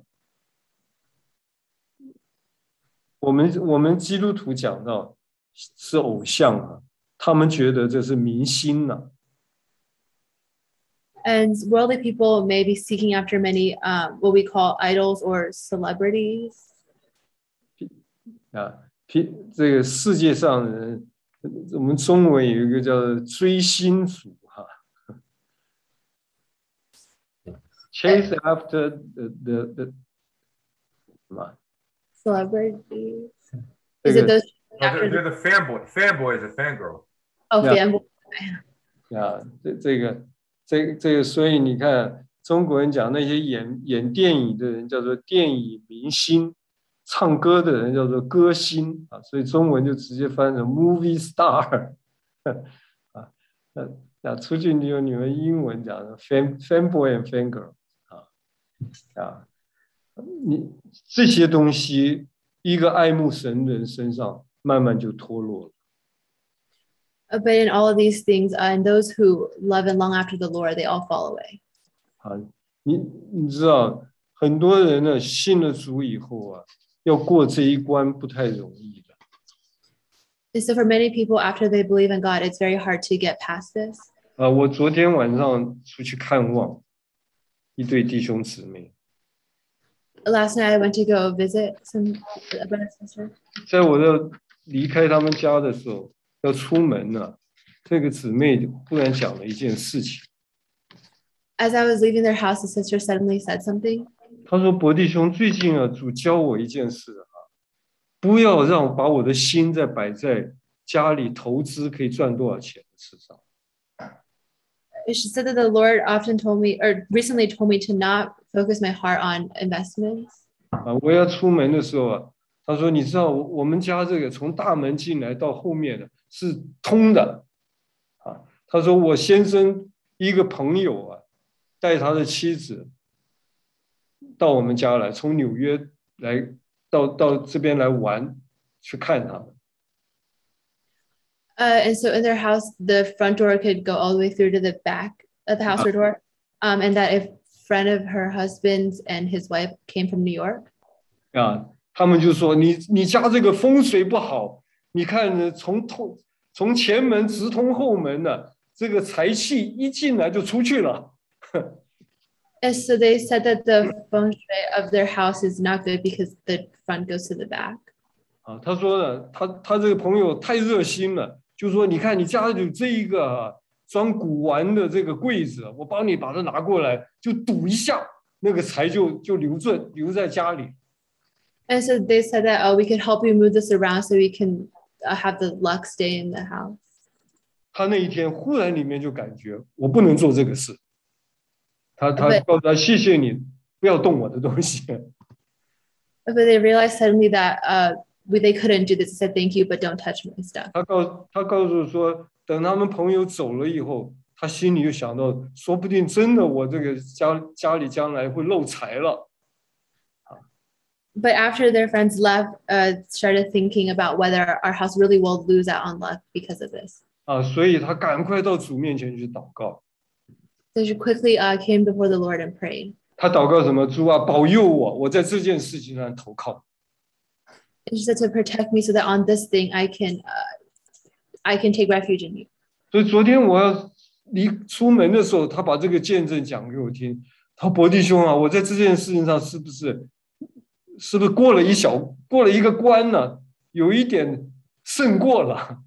我们我们基督徒讲到是偶像啊，他们觉得这是明星呢、啊。 And worldly people may be seeking after many um, what we call idols or celebrities. 啊，这个世界上的人，我们中文有一个叫做追星族哈。Chase after the the the 什么 Celebrities. Is it those Oh, after they're, they're the, the fanboy. Fanboy is a fangirl. oh, Yeah. fanboy? 啊？这这个这这个，所以你看，中国人讲那些演演电影的人叫做电影明星，唱歌的人叫做歌星啊，所以中文就直接翻成 movie star 啊。那那出去你有你们英文讲的 fan fanboy and fangirl 啊啊，你这些东西，一个爱慕神的人身上慢慢就脱落了。 Uh, But in all of these things, uh, and those who love and long after the Lord, they all fall away. 啊，你你知道，很多人呢信了主以后啊，要过这一关不太容易的。 And so for many people, after they believe in God, it's very hard to get past this. 啊，我昨天晚上出去看望一对弟兄姊妹， Last night, I went to go visit some brother and sister. 在我的离开他们家的时候，要出门呢、这个姊妹忽然讲了一件事情。 As I was leaving their house, the sister suddenly said something. 她说：“伯弟兄，最近啊，主教我一件事啊，不要让把我的心再摆在家里投资可以赚多少钱的事上。” She said that the Lord often told me, or recently told me, to not focus my heart on investments. 啊，我要出门的时候啊，他说：“你知道，我们家这个从大门进来到后面的是通的，啊，他说我先生一个朋友啊，带他的妻子到我们家来，从纽约来到到这边来玩，去看他们。” Uh, and so in their house, the front door could go all the way through to the back of the house or door. Um, and that if friend of her husband's and his wife came from New York. 啊，他们就说你你家这个风水不好，你看呢，从通从前门直通后门呢，这个财气一进来就出去了。 And so they said that the feng shui of their house is not good because the front goes to the back. 啊，他说呢，他他这个朋友太热心了，就说你看你家里有这一个、啊、装古玩的这个柜子，我帮你把它拿过来，就赌一下，那个财就就留着留在家里。 And so they said that, oh, we could help you move this around so we can uh, have the luck stay in the house. 他那一天忽然里面就感觉我不能做这个事，他他 But- 告诉他谢谢你，不要动我的东西。 But they realized suddenly that uh, we, they couldn't do this. They said, thank you, but don't touch my stuff. 他告他告诉说，等他们朋友走了以后，他心里就想到，说不定真的我这个家家里将来会漏财了。 But after their friends left, uh, started thinking about whether our house really will lose out on luck because of this. 啊，所以他赶快到主面前去祷告。 So she quickly uh, came before the Lord and prayed. 他祷告什么？主啊，保佑我，我在这件事情上投靠。 And she said to protect me so that on this thing I can, uh, I can take refuge in you. 所以昨天我要离出门的时候，他把这个见证讲给我听。他说伯弟兄啊，我在这件事情上是不是是不是过了一小过了一个关呢？有一点胜过了。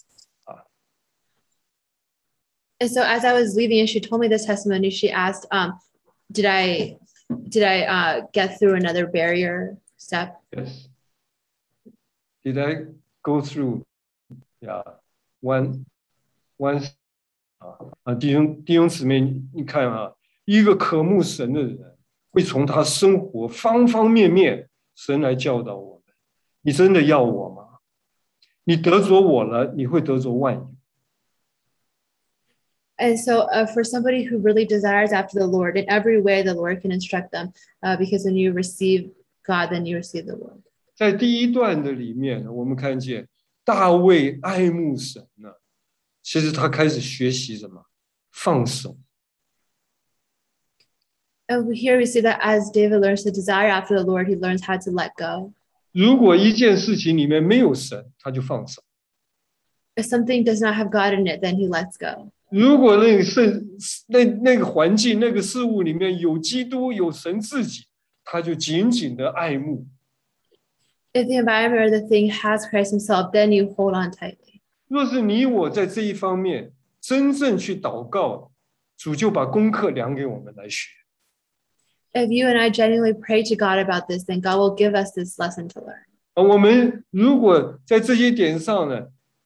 And so as I was leaving and she told me this testimony, she asked, um, did I did I uh, get through another barrier step? Yes. Did I go through? Yeah, one one 啊啊，弟兄弟兄姊妹，你你看啊，一个渴慕神的人，会从他生活方方面面，神来教导我们。你真的要我吗？你得着我了，你会得着万有。 And so uh, for somebody who really desires after the Lord, in every way the Lord can instruct them, uh, because when you receive God, then you receive the Lord. 在第一段的里面，我们看见大卫爱慕神呢，其实他开始学习什么？放手。 And here we see that as David learns to desire after the Lord, he learns how to let go. 如果一件事情里面没有神，他就放手。 If something does not have God in it, then he lets go. 如果那个是那那个环境、那个事物里面有基督、有神自己，他就紧紧的爱慕。 If the environment or the thing has Christ himself, then you hold on tightly. 若是你我在这一方面真正去祷告，主就把功课量给我们来学。 If you and I genuinely pray to God about this, then God will give us this lesson to learn. 而我们如果在这些点上呢，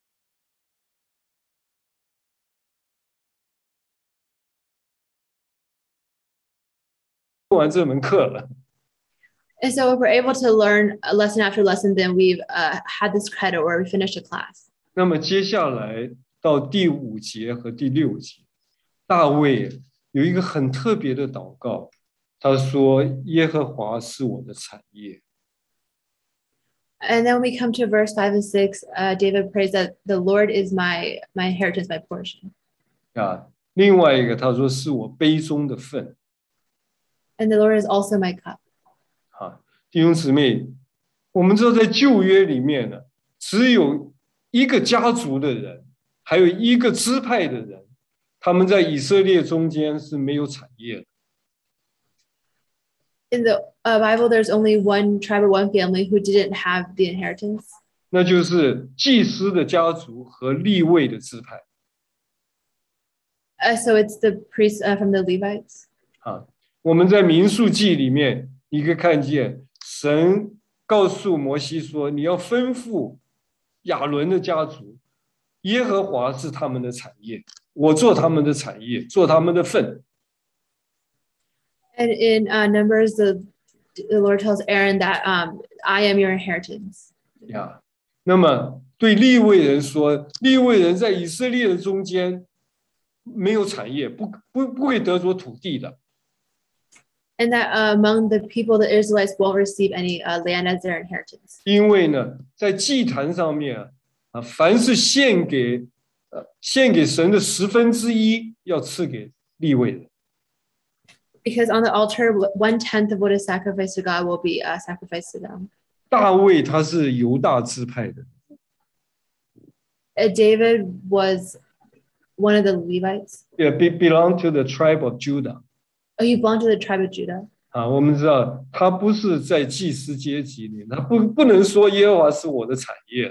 完这门课了。 And so if we're able to learn a lesson after lesson, then we've uh, had this credit or we finished a class. 那么接下来到第五节和第六节，大卫有一个很特别的祷告，他说：“耶和华是我的产业。” And then we come to verse five and six. Uh, David prays that the Lord is my my inheritance, my portion. 啊，另外一个他说是我杯中的份。 And the Lord is also my cup. 啊，弟兄姊妹，我们知道在旧约里面呢，只有一个家族的人，还有一个支派的人，他们在以色列中间是没有产业的。 In the uh, Bible, there's only one tribe or one family who didn't have the inheritance. 那就是祭司的家族和利未的支派。 Uh, so it's the priests uh, from the Levites. 啊，我们在民数记里面，你可以看见神告诉摩西说：“你要吩咐亚伦的家族，耶和华是他们的产业，我做他们的产业，做他们的份。” And in uh, Numbers, the, the Lord tells Aaron that um, I am your inheritance. 呀，那么对利未人说，利未人在以色列的中间没有产业，不不不会得着土地的。 And that uh, among the people, the Israelites won't receive any uh, land as their inheritance. 因为呢，在祭坛上面啊，凡是献给呃献给神的十分之一，要赐给利未人。 Because on the altar, one tenth of what is sacrificed to God will be uh, sacrificed to them. 大卫他是犹大支派的， Uh, David was one of the Levites. 也 be belong to the tribe of Judah。 Oh, he belonged to the tribe of Judah. 啊，我们知道他不是在祭司阶级里，他不不能说耶和华是我的产业。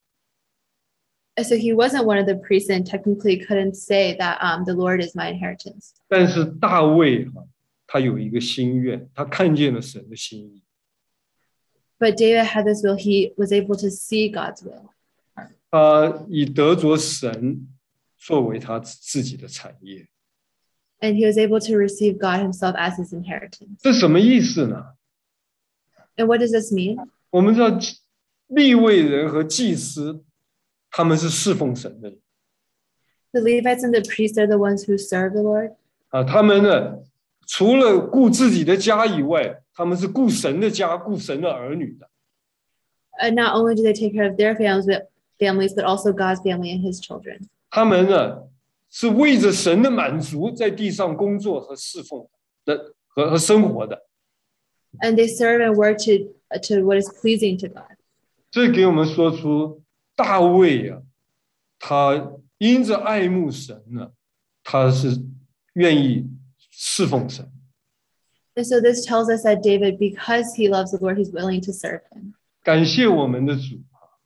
Uh, So he wasn't one of the priests and technically couldn't say that um, the Lord is my inheritance. 但是大卫哈、啊，他有一个心愿，他看见了神的心意。 But David had this will. He was able to see God's will. 他以得着神作为他自己的产业。 And he was able to receive God himself as his inheritance. 这什么意思呢？ And what does this mean? 我们知道利未人和祭司，他们是侍奉神的人 The Levites and the priests are the ones who serve the Lord. 啊，他们呢，除了顾自己的家以外，他们是顾神的家、顾神的儿女的。 And not only do they take care of their families, but families, but also God's family and his children. 他们呢，是为着神的满足，在地上工作和侍奉的和和生活的。 And they serve and work to, to what is pleasing to God. 这给我们说出大卫啊，他因着爱慕神呢， 他是愿意侍奉神。 And so this tells us that David, because he loves the Lord, he's willing to serve him. 感谢我们的主，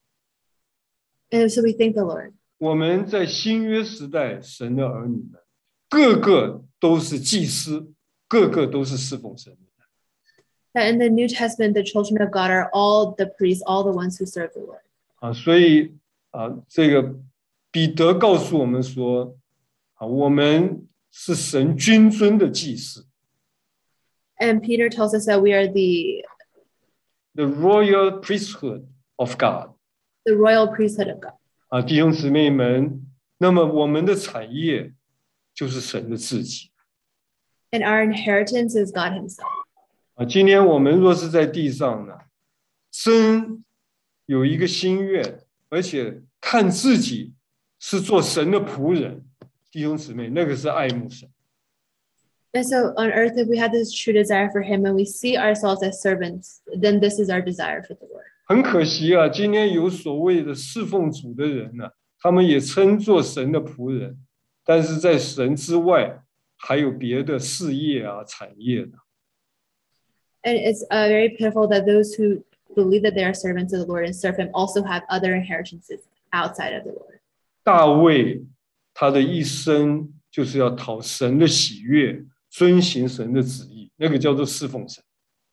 And so we thank the Lord. 我们在新约时代神的儿女们，个个都是祭司，个个都是侍奉神的。 That in the New Testament, the children of God are all the priests, all the ones who serve the Lord. 啊，所以啊，这个彼得告诉我们说，啊，我们是神君尊的祭司 And Peter tells us that we are the, ，the royal priesthood of God。 the royal priesthood of God. 啊，弟兄姊妹们，那么我们的产业就是神的自己。 And our inheritance is God himself. 啊，今天我们若是在地上呢，真有一个心愿，而且看自己是做神的仆人，弟兄姊妹，那个是爱慕神。 And so on earth, if we have this true desire for him and we see ourselves as servants, then this is our desire for the Lord. 很可惜啊，今天有所谓的侍奉主的人呢、啊，他们也称作神的仆人，但是在神之外还有别的事业啊、产业的。 And it's uh, very pitiful that those who believe that they are servants of the Lord and serve him also have other inheritances outside of the Lord. 大卫他的一生就是要讨神的喜悦，遵行神的旨意，那个叫做侍奉神。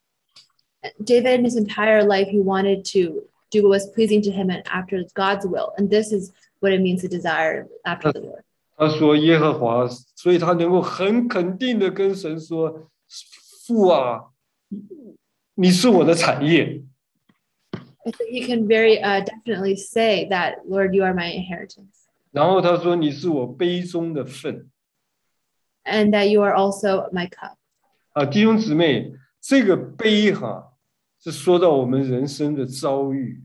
David, in his entire life, he wanted to do what was pleasing to him and after God's will. And this is what it means to desire after the Lord. 他说耶和华，所以他能够很肯定的跟神说：“父啊，你是我的产业。” I think he can very uh, definitely say that, Lord, you are my inheritance. 然后他说：“你是我杯中的份。” And that you are also my cup. 啊，弟兄姊妹，这个杯哈，是说到我们人生的遭遇。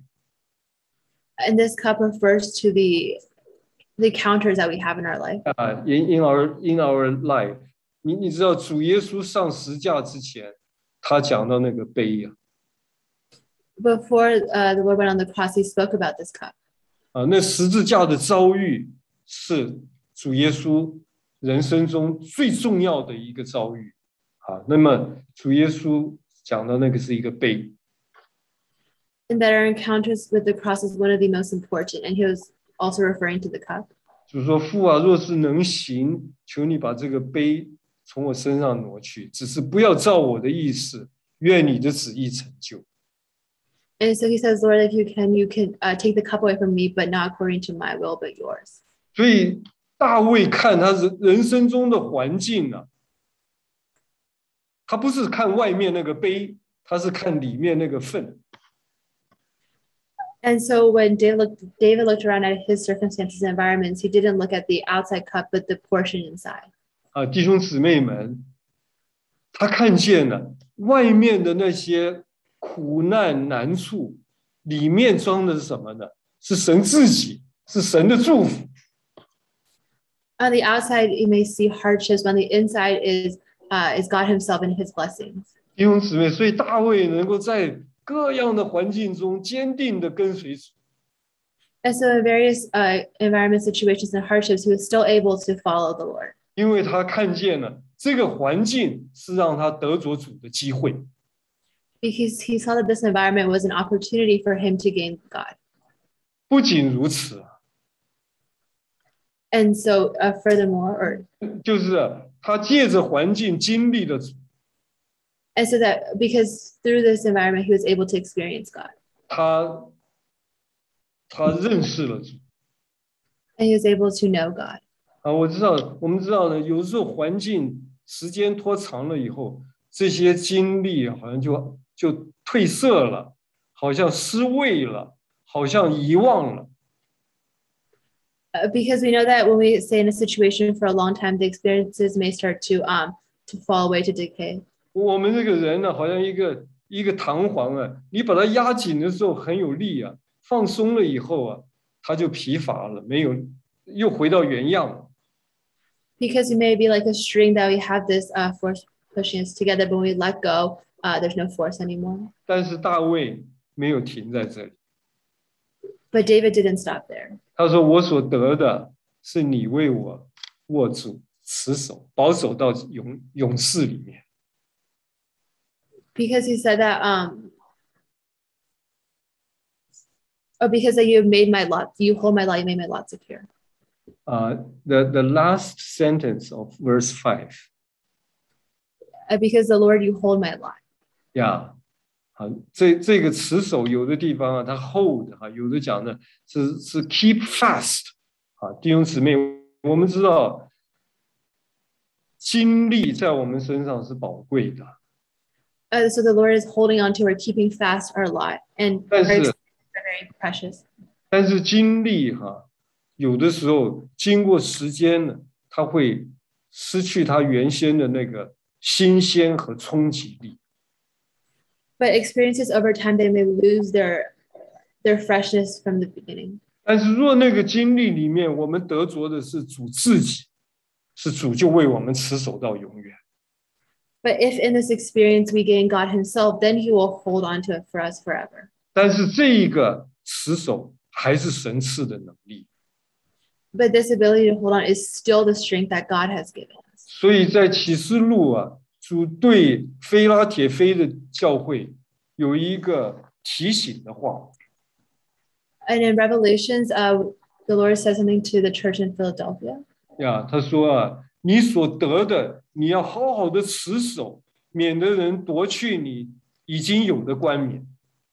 And this cup refers to the the encounters that we have in our life. 啊 ，in in our in our life， 你你知道主耶稣上十架之前，他讲到那个杯呀、啊， Before uh, the Lord went on the cross, he spoke about this cup. 啊，那十字架的遭遇是主耶稣人生中最重要的一个遭遇。啊，那么主耶稣讲到那个是一个杯。 And that our encounters with the cross is one of the most important. And he was also referring to the cup. 主说：“父啊，若是能行，求你把这个杯从我身上挪去，只是不要照我的意思，愿你的旨意成就。” And so he says, Lord, if you can, you can uh, take the cup away from me, but not according to my will, but yours. 所以大卫看他人人生中的环境啊，他不是看外面那个杯，他是看里面那个份。 And so when David looked, David looked around at his circumstances and environments, he didn't look at the outside cup, but the portion inside. 啊，弟兄姊妹们，他看见了外面的那些苦难难处，里面装的是什么呢？是神自己，是神的祝福。 On the outside, you may see hardships. On the inside is uh, is God Himself and His blessings. 弟兄姊妹，所以大卫能够在各样的环境中坚定的跟随主。 And so in various uh, environment situations and hardships, he was still able to follow the Lord. 因为他看见了这个环境是让他得着主的机会。 Because he saw that this environment was an opportunity for him to gain God. 不仅如此， And so uh, furthermore, or 就是他借着环境经历了主， and so that because through this environment, he was able to experience God. 他他认识了主。 And he was able to know God. 啊，我知道，我们知道呢，有时候环境时间拖长了以后，这些经历好像就就褪色了，好像失味了，好像遗忘了。 Uh, because we know that when we stay in a situation for a long time, the experiences may start to um to fall away, to decay. 我们这个人呢，好像一个一个弹簧啊，你把它压紧的时候很有力啊，放松了以后啊，它就疲乏了，没有，又回到原样了。 Because we may be like a string that we have this uh, force pushing us together, but when we let go, uh, there's no force anymore. 但是大卫没有停在这里， But David didn't stop there. 他说：“我所得的是你为我握住， 持守，保守到勇勇士里面。 Because he said that, um, or because that you have made my lot, you hold my lot, you made my lot secure. Uh, the, the last sentence of verse five. Uh, because the Lord, you hold my lot. Yeah. 啊，这这个持守有的地方啊，它 hold 啊，有的讲的是是 keep fast 啊，弟兄姊妹，我们知道精力在我们身上是宝贵的。 Uh, so the Lord is holding on to or keeping fast our lot, and 但 our 是 experiences are very precious. 但是精力哈，有的时候经过时间呢，它会失去它原先的那个新鲜和冲击力。 But experiences over time, they may lose their their freshness from the beginning. 但是若那个经历里面，我们得着的是主自己，是主就为我们持守到永远。 But if in this experience we gain God Himself, then He will hold on to it for us forever. 但是这一个持守还是神赐的能力。 But this ability to hold on is still the strength that God has given us. 所以在启示录啊，主对非拉铁非的教会有一个提醒的话。 And in Revelations, uh, the Lord says something to the church in Philadelphia. 呀，他说啊，你所得的，你要好好的持守，免得人夺去你已经有的冠冕。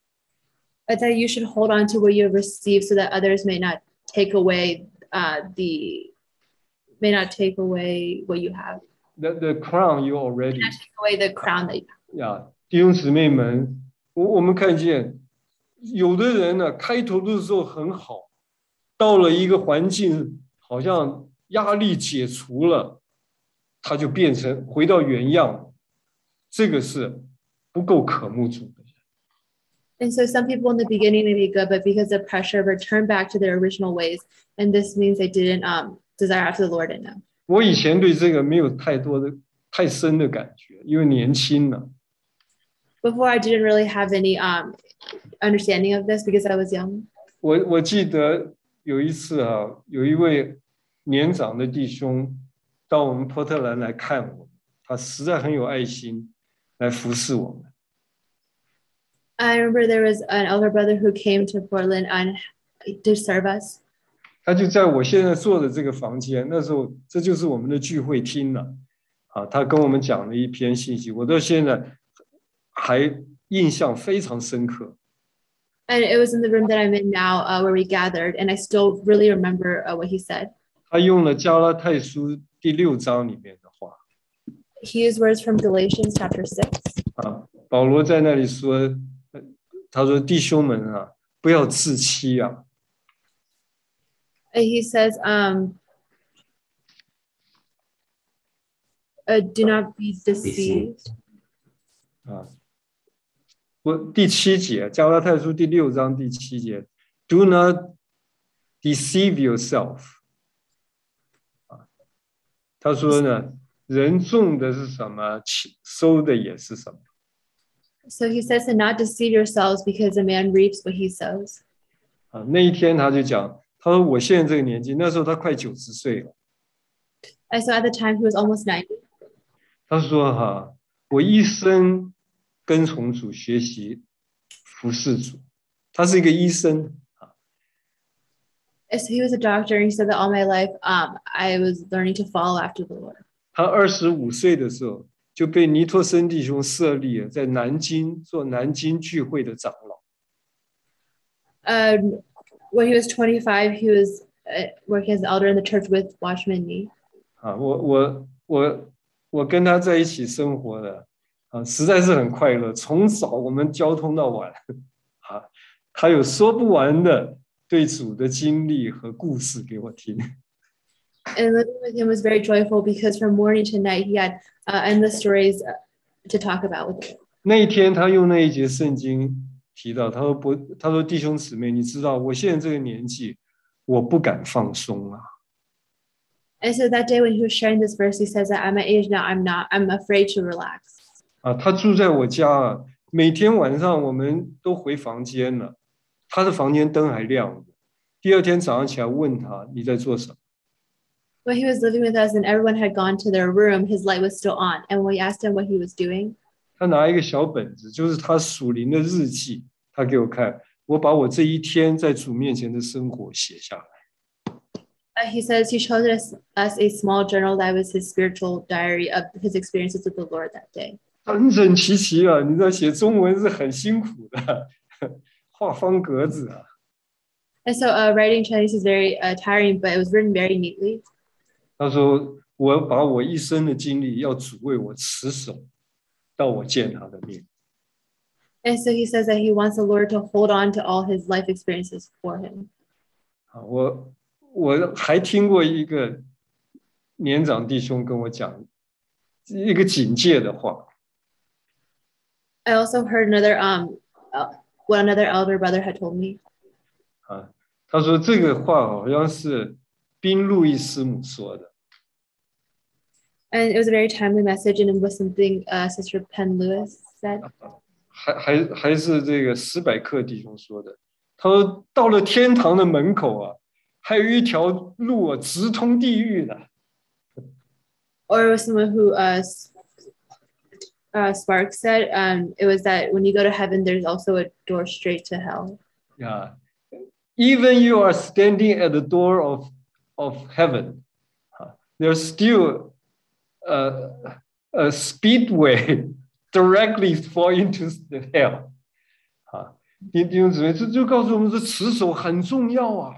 But that you should hold on to what you have received, so that others may not take away uh, the may not take away what you have. The the crown you already. May not take away the crown that you have. 呀，弟兄姊妹们，我我们看见有的人呢，开头的时候很好，到了一个环境，好像压力解除了，他就变成回到原样了。这个是不够渴慕主的。 And so some people in the beginning may be good, but because of pressure, return back to their original ways. And this means they didn't um, desire after the Lord enough. 我以前对这个没有太多的、太深的感觉，因为年轻了。 Before, I didn't really have any um, understanding of this because I was young. 我我记得有一次啊，有一位年长的弟兄到我们波特兰来看我们，他实在很有爱心，来服侍我们。 I remember there was an elder brother who came to Portland and to serve us. 他就在我现在坐的这个房间，那时候这就是我们的聚会厅了。啊，他跟我们讲了一篇信息，我到现在还印象非常深刻。 And it was in the room that I'm in now, uh, where we gathered, and I still really remember uh, what he said. 他用了加拉太书第六章里面的话。 He used words from Galatians chapter six. 啊，保罗在那里说。他说：“弟兄们啊，不要自欺啊。” He says, um, uh, "Do not be deceived." 啊，我第七节，加拉太书第六章第七节 ，Do not deceive yourself。啊，他说呢，人种的是什么，收的也是什么。 So he says to not deceive yourselves because a man reaps what he sows. 啊，那一天他就讲，他说我现在这个年纪，那时候他快九十岁了。 And so at the time he was almost ninety. 他说哈、啊，我一生跟从主学习服侍主，他是一个医生啊。 So he was a doctor, and he said that all my life, um, I was learning to follow after the Lord. 他二十五岁的时候。就被尼托生弟兄设立了，在南京做南京聚会的长老。 Uh, when he was twenty-five, he was uh, working as an elder in the church with Watchman Nee. 啊，我我我我跟他在一起生活的啊，实在是很快乐。从早我们交通到晚，啊，他有说不完的对主的经历和故事给我听。 And living with him was very joyful because from morning to night he had uh, endless stories to talk about with him. 那一天，他用那一节圣经提到，他说不，他说弟兄姊妹，你知道我现在这个年纪，我不敢放松啊。 And so that day when he was sharing this verse, he says that at my age now, I'm not, I'm afraid to relax. 啊，他住在我家啊，每天晚上我们都回房间了，他的房间灯还亮着。第二天早上起来问他你在做什么？ When he was living with us and everyone had gone to their room, his light was still on. And when we asked him what he was doing, 他拿一个小本子，就是他属灵的日记，他给我看，我把我这一天在主面前的生活写下来。 uh, he says he showed us, us a small journal that was his spiritual diary of his experiences with the Lord that day. 整整齐齐啊！你知道写中文是很辛苦的，画方格子啊。 And so uh, writing Chinese is very uh, tiring, but it was written very neatly. 他说：“我把我一生的经历，要主为我持守，到我见他的面。” And so he says that he wants the Lord to hold on to all his life experiences for him. 啊，我我还听过一个年长弟兄跟我讲一个警戒的话。 I also heard another um uh, what another elder brother had told me. 啊，他说这个话好像是宾路易师母说的。 And it was a very timely message, and it was something uh, Sister Penn Lewis said. 还还还是这个史百克弟兄说的。他说到了天堂的门口啊，还有一条路啊，直通地狱的。 Or it was someone who uh, uh, Sparks said um, it was that when you go to heaven, there's also a door straight to hell. Yeah, even you are standing at the door of of heaven, there's still a, a speedway directly fall into the hell. 啊，弟兄姊妹，这就告诉我们，这持守很重要啊。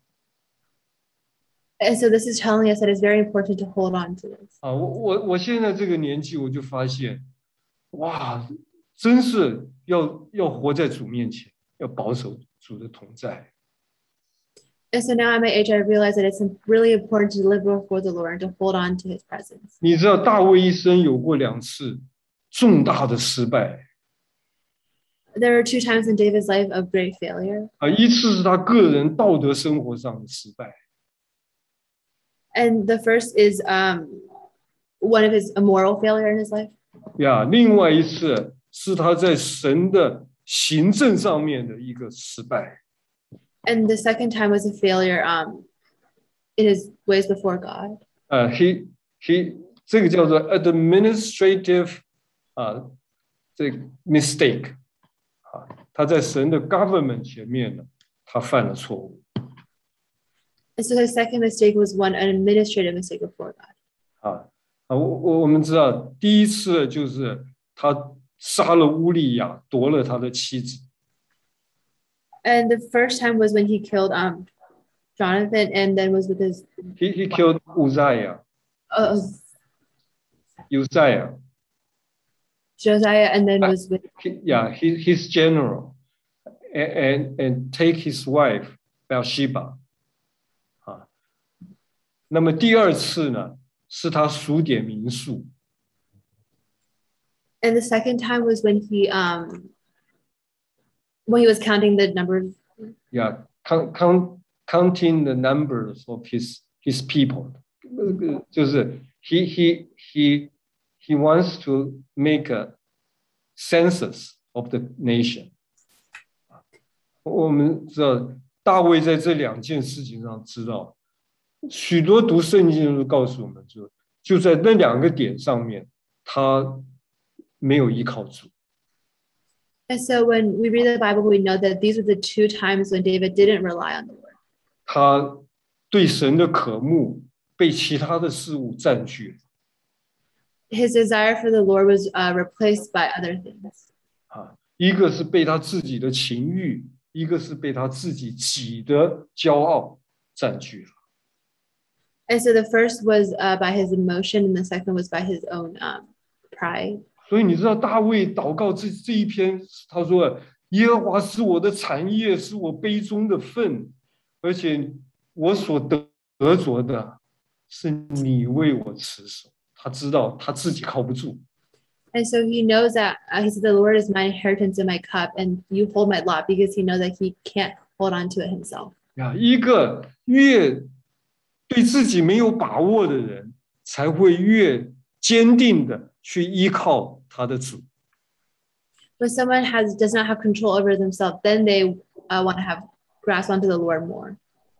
And so this is telling us that it's very important to hold on to this. 啊，我我我现在这个年纪，我就发现，哇，真是要要活在主面前，要保守主的同在。 And so now at my age, I realize that it's really important to live before the Lord and to hold on to his presence. 你知道大卫一生有过两次重大的失败。 There were two times in David's life of great failure. 啊，一次是他个人道德生活上的失败。 And the first is um, one of his a moral failure in his life. 呀，另外一次是他在神的行政上面的一个失败。 And the second time was a failure um, in his ways before God. 呃 ，he he 这个叫做 administrative 啊，这个 mistake 啊，他在神的 government 前面呢，他犯了错误。 And so his second mistake was one an administrative mistake before God. 啊啊，我我我们知道，第一次就是他杀了乌利亚，夺了他的妻子。 And the first time was when he killed um, Jonathan, and then was with his. He he killed Uzziah. Uh, Uzziah. Josiah, and then was with. He, yeah, he, his general, and, and and take his wife Bathsheba. 啊，那么第二次呢，是他数点民数。 And the second time was when he um. When he was counting the numbers. Yeah, count, count, counting the numbers of his his people. 就是 he he he he wants to make a census of the nation. 我们知道大卫在这两件事情上知道，许多读圣经的人都告诉我们，就就在那两个点上面，他没有依靠主。 And so when we read the Bible, we know that these are the two times when David didn't rely on the Lord. 他对神的渴慕被其他的事物占据。 His desire for the Lord was uh, replaced by other things. 啊，一个是被他自己的情欲，一个是被他自己己的骄傲占据了。 And so the first was uh, by his emotion, and the second was by his own um, pride. 所以你知道大卫祷告这这一篇，他说：“耶和华是我的产业，是我杯中的份，而且我所得得着的，是你为我持守。”他知道他自己靠不住。 And so he knows that uh, he said, "The Lord is my inheritance and my cup, and you hold my lot," because he knows that he can't hold on to it himself. 呀，一个越对自己没有把握的人，才会越坚定的去依靠他的主。 When someone has does not have control over themselves, then they uh, want to have grasp onto the Lord more.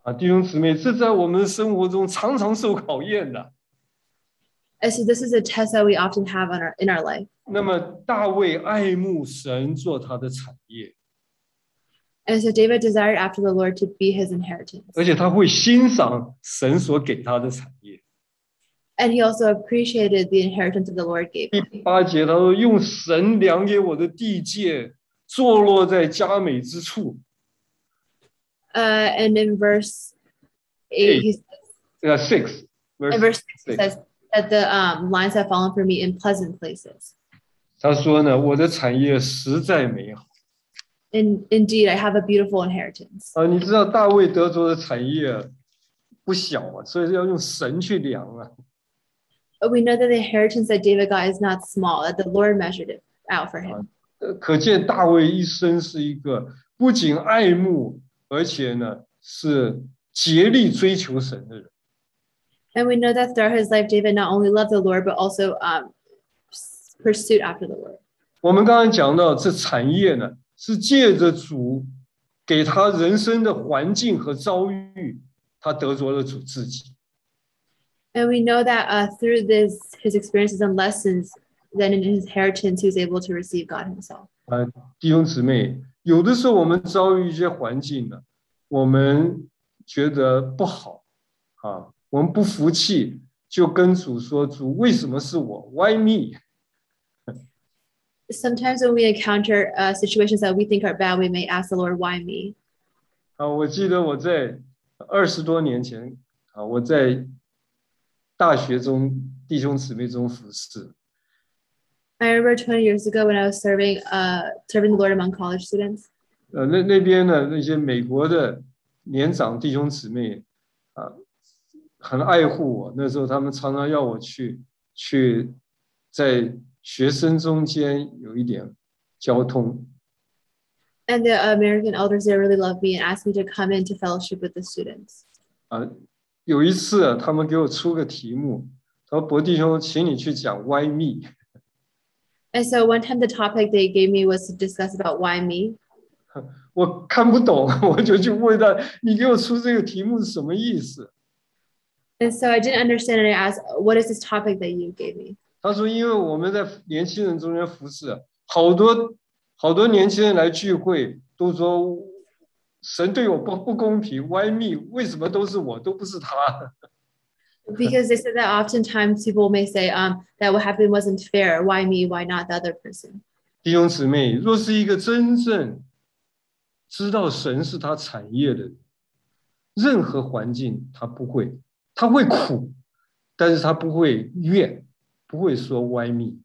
啊，弟兄姊妹，这在我们的生活中常常受考验的。 And so this is a test that we often have on our, in our life. 那么大卫爱慕神做他的产业， And so David desired after the Lord to be his inheritance. 而且他会欣赏神所给他的产业。 And he also appreciated the inheritance of the Lord gave 第 him. 八节他说：“用神量给我的地界，坐落在佳美之处。 Uh, and in verse eight, he says, ” 呃 ，six in verse six, he six says that the um, lines have fallen for me in pleasant places. 他说呢：“我的产业实在美好。 In, indeed, I have a beautiful inheritance. 啊，你知道大卫得着的产业不小啊，所以要用神去量啊。 But we know that the inheritance that David got is not small, that the Lord measured it out for him. 呃，可见大卫一生是一个不仅爱慕，而且呢是竭力追求神的人。 And we know that throughout his life, David not only loved the Lord, but also um, pursued after the Lord. 我们刚才讲到，这产业呢是借着主给他人生的环境和遭遇，他得着了主自己。 And we know that uh, through this, his experiences and lessons, then in his inheritance, he was able to receive God himself. 啊，弟兄姊妹，有的时候我们遭遇一些环境呢，我们觉得不好啊，我们不服气，就跟主说：“主，为什么是我 ？Why me？” Sometimes when we encounter uh, situations that we think are bad, we may ask the Lord, why me? 啊，我记得我在二十多年前啊，我在大学中弟兄姊妹中服侍。 I remember twenty years ago when I was serving, uh, serving the Lord among college students. 呃，那那边呢，那些美国的年长弟兄姊妹啊，很爱护我。那时候他们常常要我去去在学生中间有一点交通。 And the American elders, they really loved me and asked me to come in to fellowship with the students. 啊，有一次啊，他们给我出个题目，他说：“博弟兄，请你去讲 Why me？” And so one time the topic they gave me was to discuss about why me. 我看不懂，我就去问他：“你给我出这个题目是什么意思？” And so I didn't understand and I asked, what is this topic that you gave me? 他说：“因为我们在年轻人中间服侍，好多好多年轻人来聚会，都说神对我不不公平 ，Why me？ 为什么都是我，都不是他？” Because they said that oftentimes people may say um, that what happened wasn't fair. Why me? Why not the other person? 弟兄姊妹，若是一个真正知道神是他产业的人，任何环境他不会，他会苦，但是他不会怨，不会说 Why me？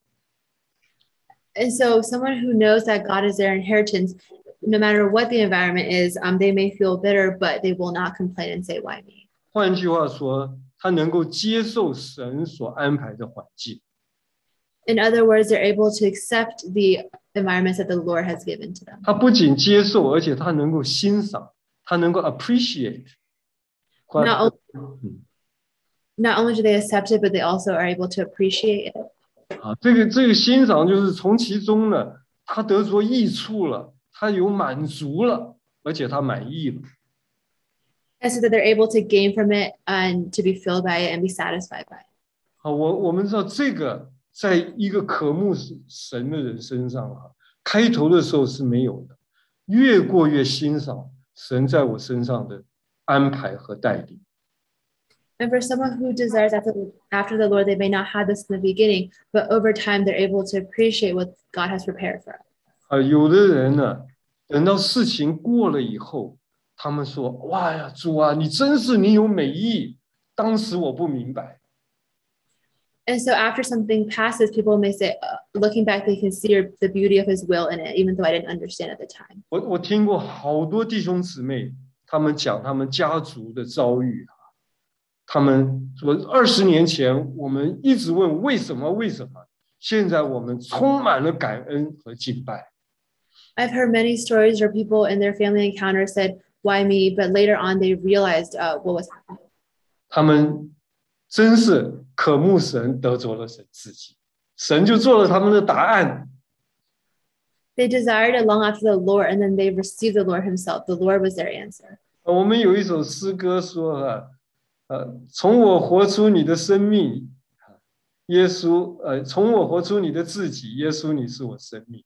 And so someone who knows that God is their inheritance, no matter what the environment is, um, they may feel bitter, but they will not complain and say, why me? 换句话说，他能够接受神所安排的环境。 In other words, they're able to accept the environments that the Lord has given to them. 他不仅接受，而且他能够欣赏，他能够 appreciate。 Not only, not only do they accept it, but they also are able to appreciate it. 啊，这个这个欣赏就是从其中呢，他得着益处了，他有满足了，而且他满意了。 And so that they're able to gain from it and to be filled by it and be satisfied by it. 好，我我们知道这个在一个渴慕神的人身上啊，开头的时候是没有的，越过越欣赏神在我身上的安排和带领。 And for someone who desires after, after the Lord, they may not have this in the beginning, but over time they're able to appreciate what God has prepared for us. 啊，有的人呢，等到事情过了以后，他们说：“哇呀，主啊，你真是你有美意，当时我不明白。” And so after something passes, people may say, uh, looking back, they can see your, the beauty of his will in it, even though I didn't understand at the time. 我我听过好多弟兄姊妹，他们讲他们家族的遭遇啊，他们说二十年前我们一直问为什么为什么，现在我们充满了感恩和敬拜。 I've heard many stories where people in their family encounter said, why me? But later on, they realized uh, what was happening. 他们真是渴慕神，得着了神自己，神就做了他们的答案。 They desired it long after the Lord, and then they received the Lord himself. The Lord was their answer. 我们有一首诗歌说啊，呃，从我活出你的生命，耶稣，呃，从我活出你的自己，耶稣，你是我生命。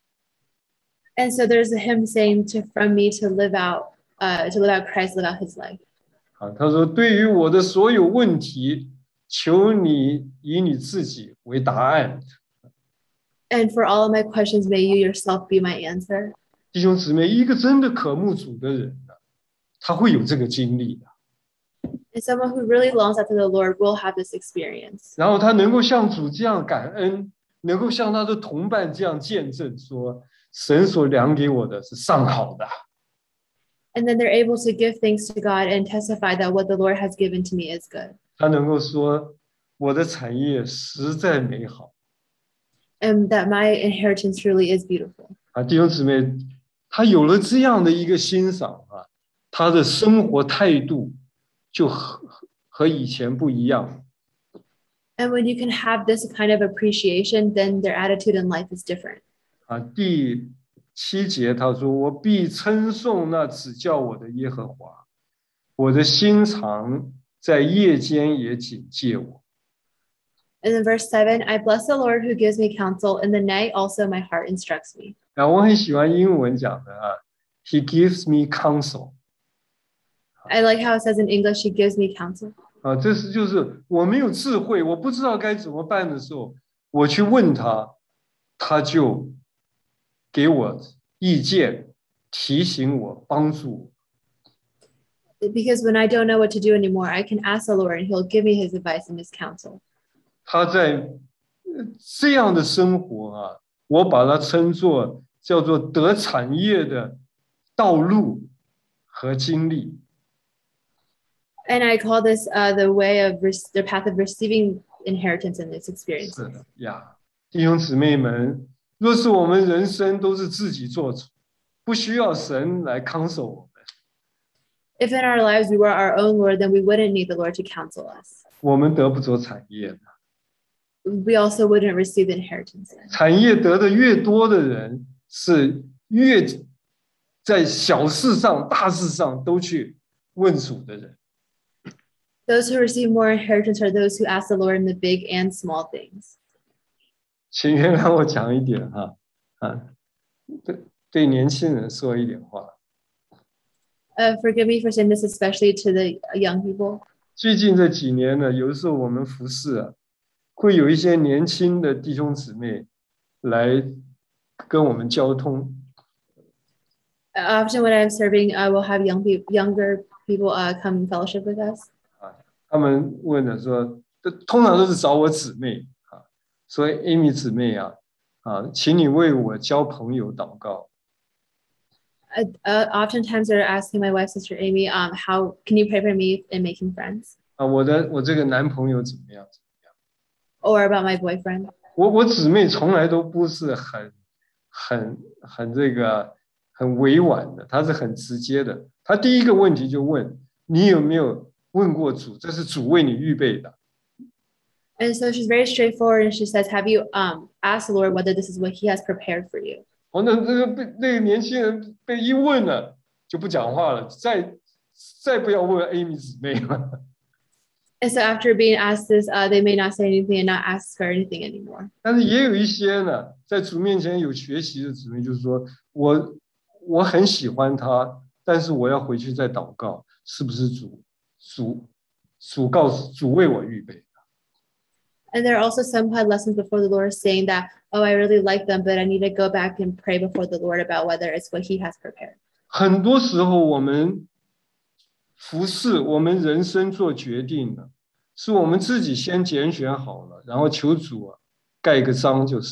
And so there's a hymn saying to from me to live out, uh, to live out Christ, live out his life. 啊，他说，对于我的所有问题，求你以你自己为答案。 And for all of my questions, may you yourself be my answer. 弟兄姊妹，一个真的渴慕主的人呢，他会有这个经历的。 And someone who really longs after the Lord will have this experience. 然后他能够像主这样感恩，能够像他的同伴这样见证说，神所量给我的是上好的。 And then they're able to give thanks to God and testify that what the Lord has given to me is good. 他能够说，我的产业实在美好。 And that my inheritance truly is beautiful. 啊，弟兄姊妹，他有了这样的一个欣赏啊，他的生活态度就和和以前不一样。 And when you can have this kind of appreciation, then their attitude in life is different. 啊，第七节他说：“我必称颂那指教我的耶和华，我的心肠在夜间也警戒我。” And then verse seven, I bless the Lord who gives me counsel. In the night also my heart instructs me. 啊，我很喜欢英文讲的啊 ，He gives me counsel。 I like how it says in English, he gives me counsel. 啊，这是就是我没有智慧，我不知道该怎么办的时候，我去问他，他就给我意见，提醒我，帮助我。 Because when I don't know what to do anymore, I can ask the Lord and he'll give me his advice and his counsel. 他在这样的生活啊，我把它称作叫做得产业的道路和经历。 And I call this uh, the way of the path of receiving inheritance in this experience. 是的呀，弟兄姊妹们，若是我们人生都是自己做主，不需要神来counsel我们。 If in our lives we were our own Lord, then we wouldn't need the Lord to counsel us. 我们得不着产业的。 We also wouldn't receive the inheritance. 产业得的越多的人，是越在小事上、大事上都去问主的人。 Those who receive more inheritance are those who ask the Lord in the big and small things. 请原谅我讲一点哈，啊，对对年轻人说一点话。 Uh, forgive me for saying this, especially to the young people. 最近这几年呢，有的时候我们服侍啊，会有一些年轻的弟兄姊妹来跟我们交通。 Uh, often when I'm serving, I will have young people, younger people uh, come fellowship with us. 啊，他们问了说，通常都是找我姊妹啊，说 Amy 姊妹啊，啊，请你为我交朋友祷告。 Uh, uh, oftentimes they're asking my wife, Sister Amy, um, how can you pray for me in making friends? 啊，我的我这个男朋友怎么样？怎么样？ Or about my boyfriend? 我我姊妹从来都不是很很很这个很委婉的，她是很直接的。她第一个问题就问你有没有问过主，这是主为你预备的。 And so she's very straightforward, and she says, "Have you um asked the Lord whether this is what He has prepared for you?" 哦，那那个被那个年轻人被一问了就不讲话了，再再不要问 Amy 姊妹了。 And so after being asked this, uh, they may not say anything and not ask her anything anymore. 但是也有一些呢，在主面前有学习的姊妹，就是说我我很喜欢他，但是我要回去再祷告，是不是主主主告诉主为我预备？ And there are also some who had lessons before the Lord saying that, oh, I really like them, but I need to go back and pray before the Lord about whether it's what He has prepared. 很多时候我们服侍，我们人生做决定的，是我们自己先拣选好了，然后求主啊盖个章就是。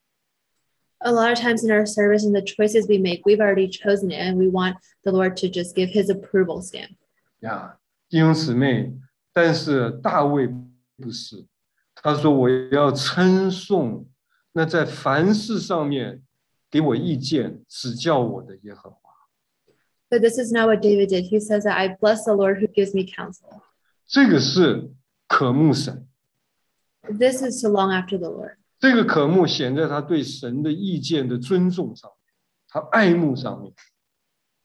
A lot of times in our service and the choices we make, we've already chosen it, and we want the Lord to just give His approval stamp. 呀，弟兄姊妹，但是大卫不是。 他说：“我要称颂那在凡事上面给我意见、指教我的耶和华。” But this is not what David did. He says that I bless the Lord who gives me counsel. 这个是渴慕神。 This is to long after the Lord. 这个渴慕显在他对神的意见的尊重上面，他爱慕上面。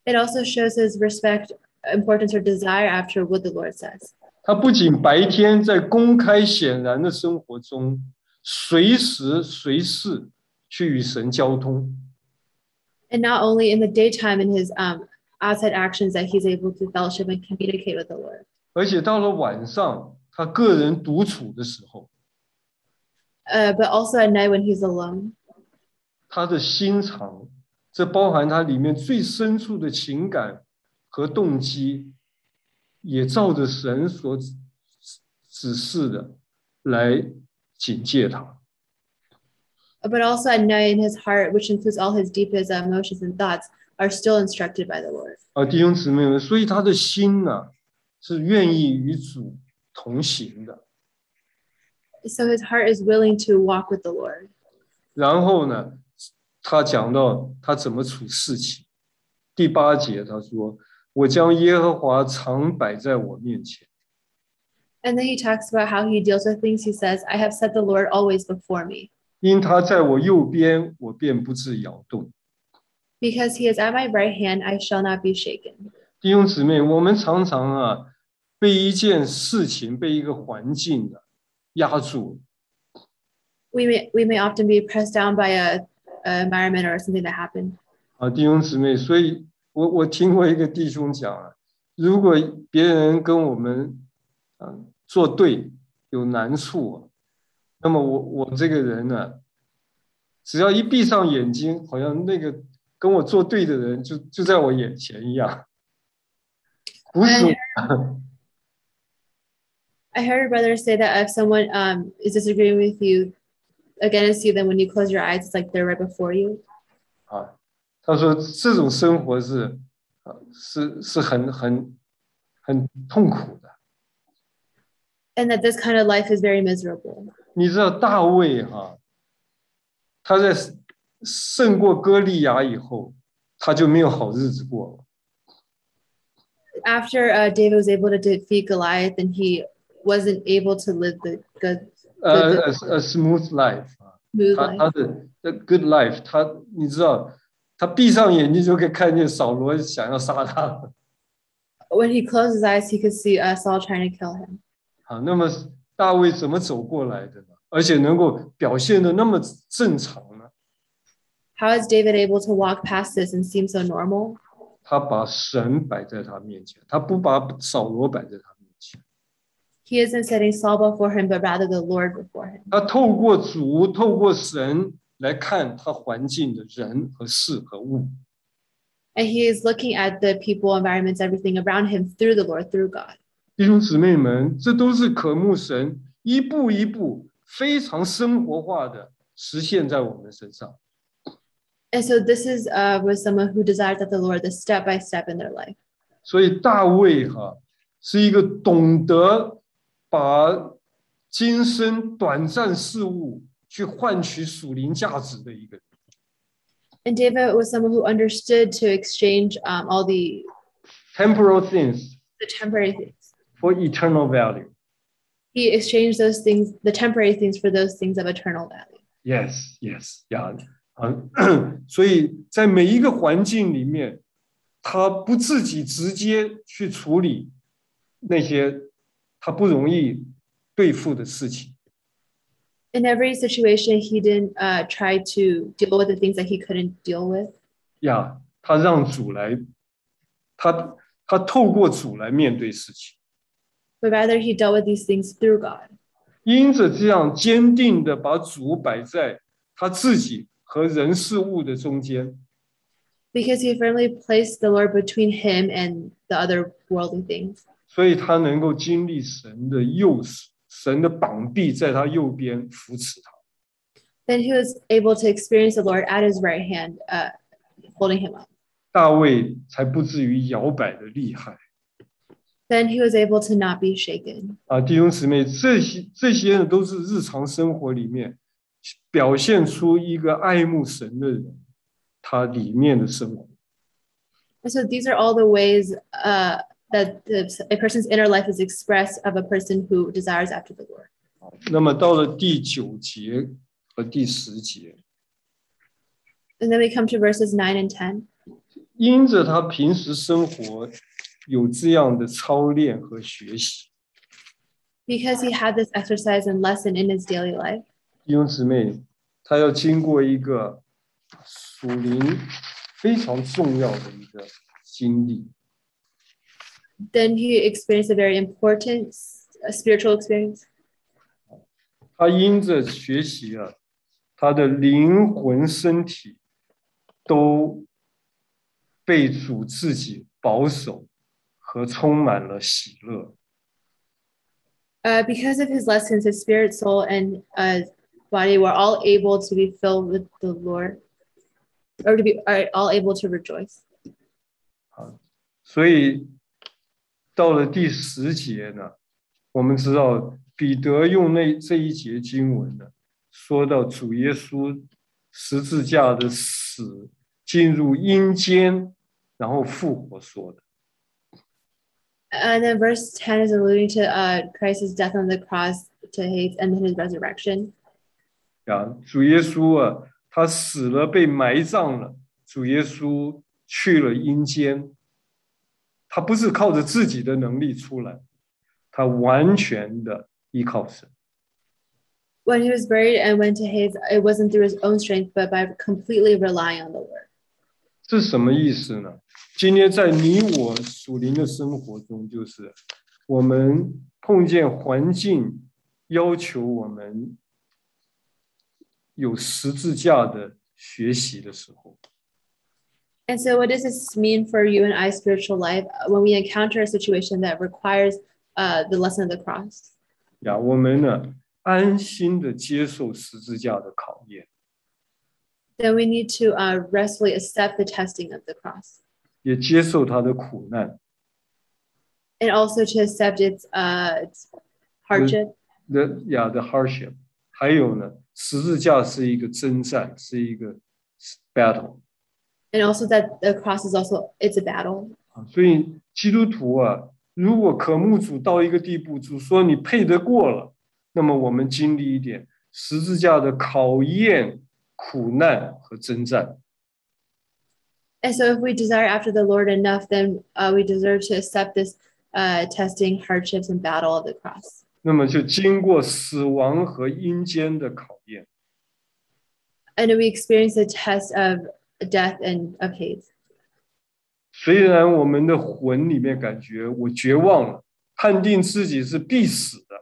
It also shows his respect, importance, or desire after what the Lord says. 他不仅白天在公开显然的生活中，随时随事去与神交通， And not only in the daytime in his um, outside actions that he's able to fellowship and communicate with the Lord. 而且到了晚上，他个人独处的时候， Uh, but also at night when he's alone. 他的心肠，这包含他里面最深处的情感和动机，也照着神所指示的来警戒他。 But also at night in his heart, which includes all his deepest emotions and thoughts, are still instructed by the Lord. 啊，弟兄姊妹们，所以他的心呢、是愿意与主同行的。 So his heart is willing to walk with the Lord. 然后呢，他讲到他怎么处事情。第八节他说：“我将耶和华常摆在我面前。” And then he talks about how he deals with things. He says, I have set the Lord always before me. 因他在我右边，我便不致摇动。 Because he is at my right hand, I shall not be shaken. 弟兄姊妹，我们常常啊，被一件事情、被一个环境的压住。 We may, we may often be pressed down by a, a environment or something that happened. 啊，弟兄姊妹，所以我我听过一个弟兄讲啊，如果别人跟我们啊作对有难处啊，那么我我这个人呢，只要一闭上眼睛，好像那个跟我作对的人就就在我眼前一样。不是， I heard a brother say that if someone um, is disagreeing with you against you, then when you close your eyes, it's like they're right before you. 啊，他说这种生活是啊是是很很很痛苦的。 And that this kind of life is very miserable. 你知道大卫哈、他在胜过歌利亚以后，他就没有好日子过了。 After uh, David was able to defeat Goliath, and he wasn't able to live the good, 呃 good ，a a smooth life 啊， smooth 他 life. 他的 the good life， 他你知道，他闭上眼睛就可以看见扫罗想要杀他。 When he closed his eyes, he could see uh, Saul trying to kill him. 好，那么大卫怎么走过来的呢？而且能够表现的那么正常呢？ How is David able to walk past this and seem so normal? 他把神摆在他面前，他不把扫罗摆在他面前。 He isn't setting Saul before him, but rather the Lord before him. 他透过主，透过神来看他环境的人和事和物。 And he is looking at the people, environments, everything around him through the Lord, through God. 弟兄姊妹们，这都是渴慕神一步一步非常生活化的实现在我们身上。 And so this is uh, with someone who desires that the Lord, the step by step in their life. 所以大卫哈、是一个懂得把今生短暂事物去换取属灵价值的一个人。 And David was someone who understood to exchange um, all the, Temporal things the temporary things. for eternal value. He exchanged those things, the temporary things, for those things of eternal value. Yes, yes, yeah. 啊，所以在每一个环境里面，他不自己直接去处理那些他不容易对付的事情。 In every situation, he didn't uh, try to deal with the things that he couldn't deal with. 呀，他让主来，他他透过主来面对事情。 But rather, he dealt with these things through God. 因着这样坚定的把主摆在他自己和人事物的中间， Because he firmly placed the Lord between him and the other worldly things. 所以他能够经历神的右手，神的膀臂在他右边扶持他。 Then he was able to experience the Lord at his right hand, uh, holding him up. 大卫才不至于摇摆的厉害 Then he was able to not be shaken. 啊！弟兄姊妹，这些这些呢，都是日常生活里面表现出一个爱慕神的人他里面的生活。 And so these are all the ways uh, that the, a person's inner life is expressed of a person who desires after the Lord. 那么到了第九节和第十节， And then we come to verses nine and ten. 因着他平时生活有这样的操练和学习， Because he had this exercise and lesson in his daily life. 弟兄姊妹，他要经过一个属灵非常重要的一个经历。 Then he experienced a very important uh, spiritual experience. 他因着学习啊，他的灵魂、身体都被主自己保守和充满了喜乐。 Uh, because of his lessons, his spirit, soul, and uh, body were all able to be filled with the Lord, or to be are all able to rejoice. 所以到了第十节呢，我们知道彼得用那这一节经文呢，说到主耶稣十字架的死，进入阴间，然后复活说的。 And then verse ten is alluding to uh, Christ's death on the cross, to his and then his resurrection. 啊，主耶稣啊，他死了，被埋葬了。主耶稣去了阴间，他不是靠着自己的能力出来，他完全的依靠神。 When he was buried and went to Hades, it wasn't through his own strength, but by completely relying on the Lord. 这是什么意思呢？今天在你我属灵的生活中，就是我们碰见环境要求我们有十字架的学习的时候， And so, what does this mean for you and I spiritual life when we encounter a situation that requires uh, the lesson of the cross? 呀，我们呢安心的接受十字架的考验， Then we need to uh, restfully accept the testing of the cross, 也接受他的苦难。 and also to accept its uh, its hardship. the 呀的 hardship， 还有呢，十字架是一个征战，是一个 battle。 And also that the cross is also, it's a battle. 所以基督徒啊，如果渴慕主到一个地步，主说你配得过了，那么我们经历一点十字架的考验、苦难和征战。 And so if we desire after the Lord enough, then uh, we deserve to accept this uh, testing, hardships, and battle of the cross. 那么就经过死亡和阴间的考验。 And we experience the test of death and of Hades. 虽然我们的魂里面感觉我绝望了，判定自己是必死的，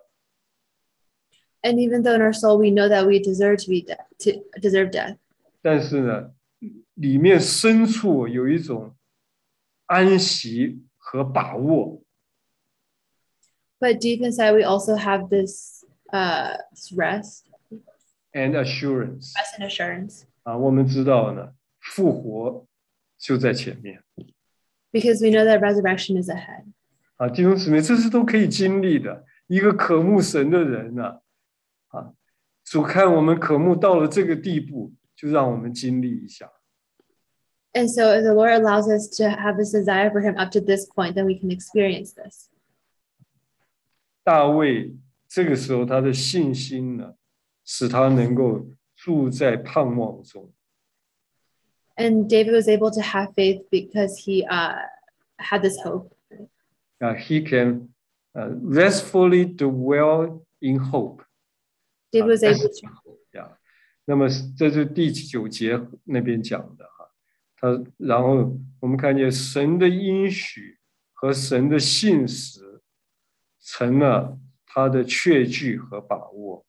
And even though in our soul we know that we deserve to be death, to deserve death, 但是呢，里面深处有一种安息和把握。 but deep inside we also have this uh, rest, and assurance rest and assurance, 啊，我们知道呢，复活就在前面 because we know that resurrection is ahead. 啊，弟兄姊妹，这是都可以经历的。一个渴慕神的人呢、啊，啊，主看我们渴慕到了这个地步，就让我们经历一下。 And so if the Lord allows us to have this desire for Him up to this point, then we can experience this. 大卫这个时候他的信心呢，使他能够住在盼望中。 And David was able to have faith because he uh, had this hope. 啊 ，he can uh, restfully dwell in hope。 David was able to. 呀，那么这是第九节那边讲的哈，他然后我们看见神的应许和神的信实成了他的确据和把握。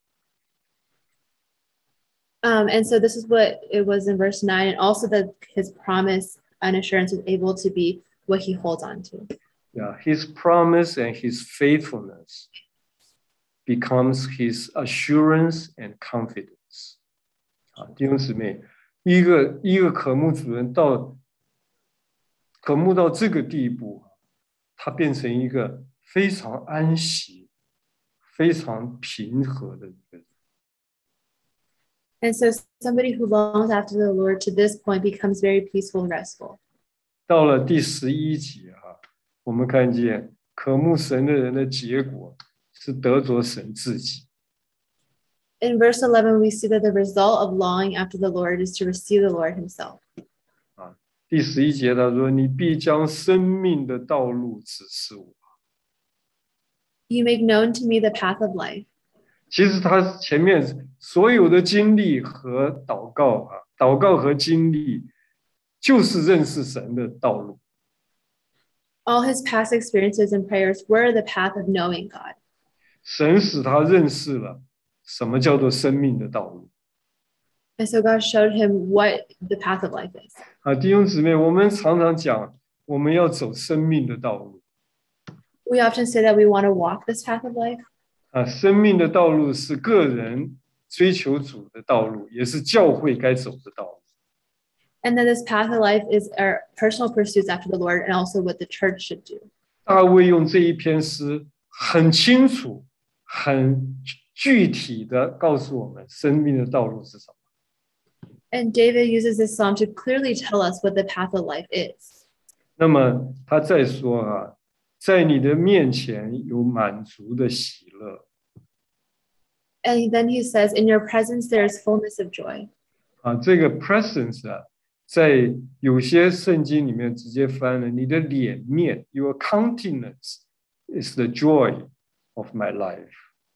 Um, and so this is what it was in verse nine, and also that his promise and assurance is able to be what he holds on to. Yeah, his promise and his faithfulness becomes his assurance and confidence. 啊，弟兄姊妹，一个一个渴慕主人到渴慕到这个地步，他变成一个非常安息、非常平和的一个人。 And so somebody who longs after the Lord to this point becomes very peaceful and restful. 到了第十一节哈，我们看见渴慕神的人的结果是得着神自己。 In verse eleven, we see that the result of longing after the Lord is to receive the Lord Himself. 啊， 第十一节他说：“你必将生命的道路指示我。” You make known to me the path of life. 其实他前面所有的经历和祷告啊，祷告和经历，就是认识神的道路。 All his past experiences and prayers were the path of knowing God. 神使他认识了什么叫做生命的道路。 And so God showed him what the path of life is. 啊，弟兄姊妹，我们常常讲我们要走生命的道路。 We often say that we want to walk this path of life. 啊，生命的道路是个人追求主的道路，也是教会该走的道路。 And then this path of life is our personal pursuits after the Lord and also what the church should do. 大卫用这一篇诗很清楚、很具体的告诉我们生命的道路是什么。 And David uses this psalm to clearly tell us what the path of life is. 那么他再说啊，在你的面前有满足的喜乐。 And then he says, in your presence there is fullness of joy. 啊，这个 presence 啊，在有些圣经里面直接翻了，你的脸面 ，your countenance is the joy of my life.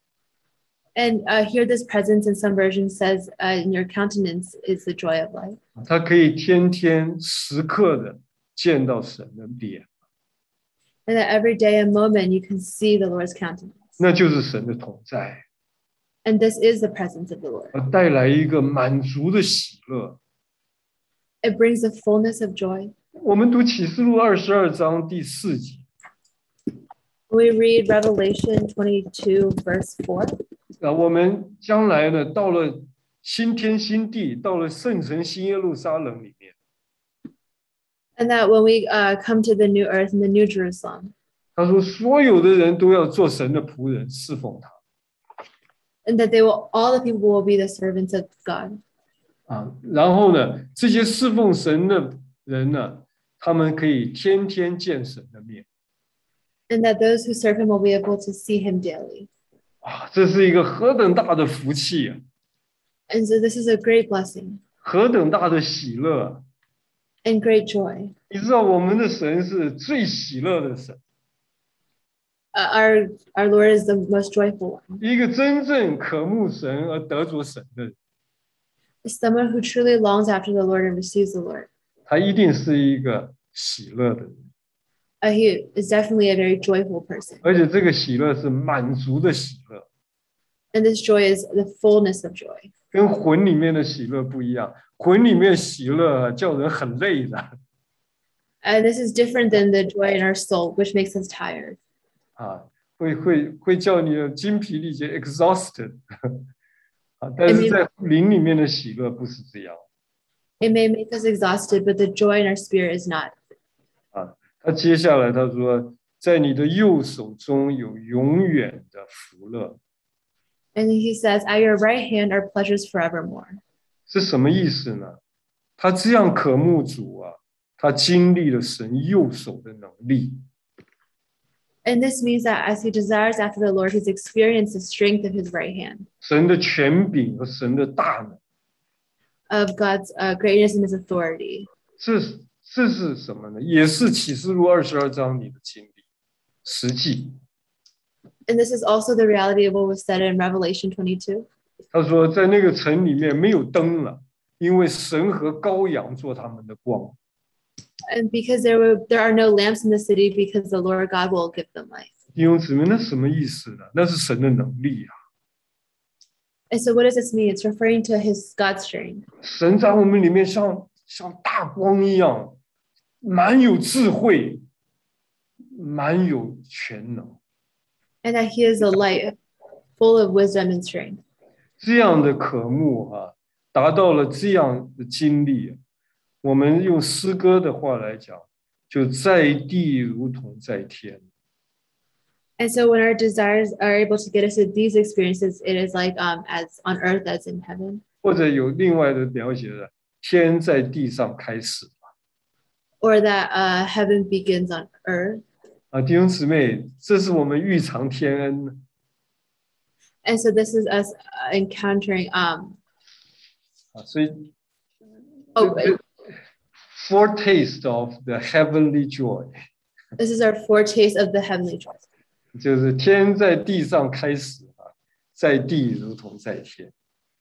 And uh, here this presence in some versions says, uh, in your countenance is the joy of life. 他可以天天时刻的见到神的脸， And that every day and moment you can see the Lord's countenance. 那就是神的同在， And this is the presence of the Lord. 带来一个满足的喜乐。 It brings the fullness of joy. 我们读启示录二十二章第四节， We read Revelation twenty-two, verse four. 啊，我们将来呢，到了新天新地，到了圣城新耶路撒冷里面， And that when we uh, come to the new earth and the new Jerusalem, 他说所有的人都要做神的仆人，侍奉他。 and that they will, all the people will be the servants of God. 啊，然后呢，这些侍奉神的人呢，他们可以天天见神的面。 And that those who serve him will be able to see him daily. 啊，这是一个何等大的福气啊！ And so this is a great blessing 何等大的喜乐啊！ and great joy. 你知道我们的神是最喜乐的神， Uh, our, our Lord is the most joyful one. 一个真正渴慕神而得着神的人， It's someone who truly longs after the Lord and receives the Lord. 他一定是一个喜乐的人， Uh, he is definitely a very joyful person. 而且这个喜乐是满足的喜乐， And this joy is the fullness of joy. 跟魂里面的喜乐不一样。魂里面喜乐啊叫人很累的 And this is different than the joy in our soul, which makes us tired. 啊，会会会叫你的精疲力竭 ，exhausted 啊。但是在灵里面的喜乐不是这样。 It may make us exhausted, but the joy in our spirit is not. 啊，他接下来他说，在你的右手中有永远的福乐， And he says, at your right hand are pleasures forevermore. 是什么意思呢？他这样渴慕主啊，他经历了神右手的能力。 And this means that as he desires after the Lord, he's experienced the strength of his right hand, 神的权柄和神的大能， of God's uh, greatness and his authority. 这这是什么呢？也是启示录二十二章里的经历，实际。 And this is also the reality of what was said in Revelation twenty-two. 他说，在那个城里面没有灯了，因为神和羔羊做他们的光。 And because there were there are no lamps in the city, because the Lord God will give them light. 弟兄姊妹，那什么意思呢？那是神的能力啊！ And so what does this mean? It's referring to his God's strength. 神在我们里面像像大光一样，满有智慧，满有全能。 And that he is a light full of wisdom and strength. 这样的渴慕啊，达到了这样的经历，我们用诗歌的话来讲，就在地如同在天。 And so when our desires are able to get us to these experiences, it is like um, as on earth as in heaven. 或者有另外的了解的，天在地上开始。 Or that uh, heaven begins on earth. 啊，弟兄姊妹，这是我们欲尝天恩。 And so this is us uh, encountering um 啊，所以 oh foretaste of the heavenly joy， This is our foretaste of the heavenly joy. 就是天在地上开始啊，在地如同在天。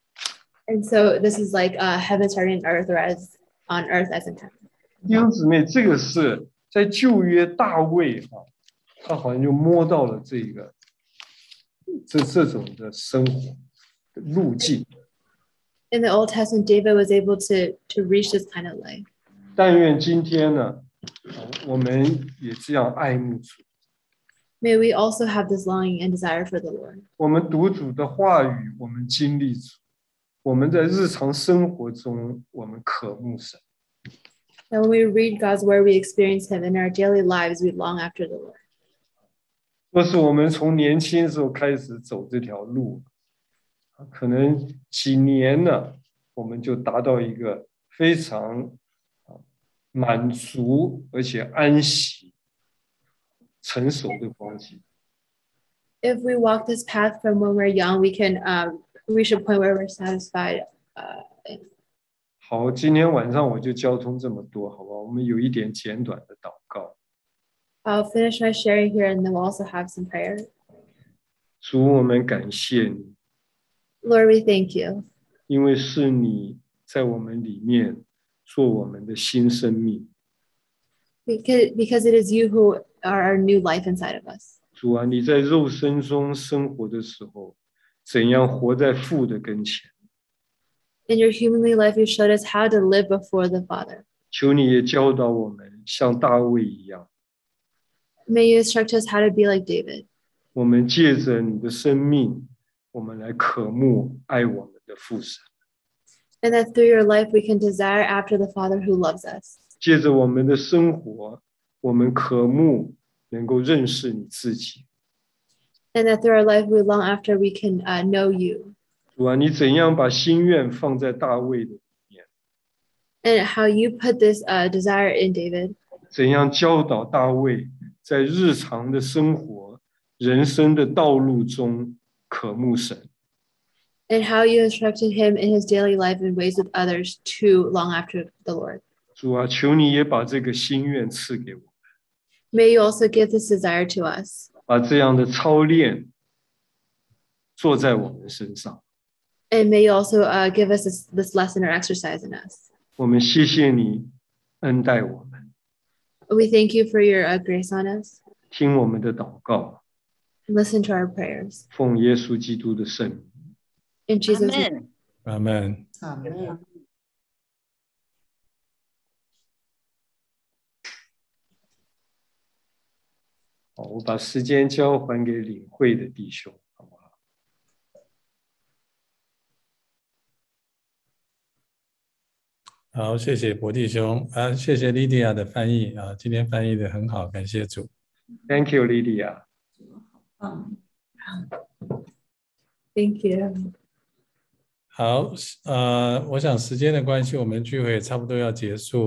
And so this is like uh, heaven starting on earth, or as on earth as in heaven. 弟兄姊妹，这个是在旧约大卫啊，他好像就摸到了这个这这种的生活的路径。 In the Old Testament, David was able to, to reach this kind of life. 但愿今天呢，我们也这样爱慕主。 May we also have this longing and desire for the Lord. 我们读主的话语，我们经历主，我们在日常生活中，我们渴慕神。 And when we read God's word, we experience Him. In our daily lives, we long after the Lord. 若是我们从年轻时候开始走这条路，可能几年呢，我们就达到一个非常满足而且安息、成熟的光景。 If we walk this path from when we're young, we can um, reach a point where we're satisfied. Uh, 好，今天晚上我就交通这么多，好吧？我们有一点简短的祷告。 I'll finish my sharing here, and then we'll also have some prayer. 主，我们感谢你， Lord, we thank you 因为是你在我们里面做我们的新生命。 because, because it is you who are our new life inside of us. 主啊，你在肉身中生活的时候，怎样活在父的跟前？ In your humanly life, you showed us how to live before the Father. 求你也教导我们，像大卫一样， May you instruct us how to be like David. 我们借着你的生命，我们来渴慕爱我们的父神； And that through your life, we can desire after the Father who loves us. 借着我们的生活，我们渴慕能够认识你自己。 And that through our life, we long after we can uh, know you. 主啊，你怎样把心愿放在大卫的里面？ And how you put this uh, desire in David. 怎样教导大卫在日常的生活、人生的道路中渴慕神？ And how you instructed him in his daily life in ways with others to long after the Lord. 主啊，求你也把这个心愿赐给我， May you also give this desire to us. 把这样的操练做在我们身上。 And may you also uh, give us this, this lesson or exercise in us. 我们谢谢你恩待我们， We thank you for your uh, grace on us. 听我们的祷告， Listen to our prayers. 奉耶稣基督的圣名。 In Jesus' name. Amen. Amen. 好，我把时间交还给领会的弟兄，好不好？ 好，谢谢博弟兄啊，谢谢莉迪亚的翻译啊，今天翻译的很好，感谢主。 Thank you, Lydia. 嗯， Thank you. 好，呃，我想时间的关系，我们聚会也差不多要结束。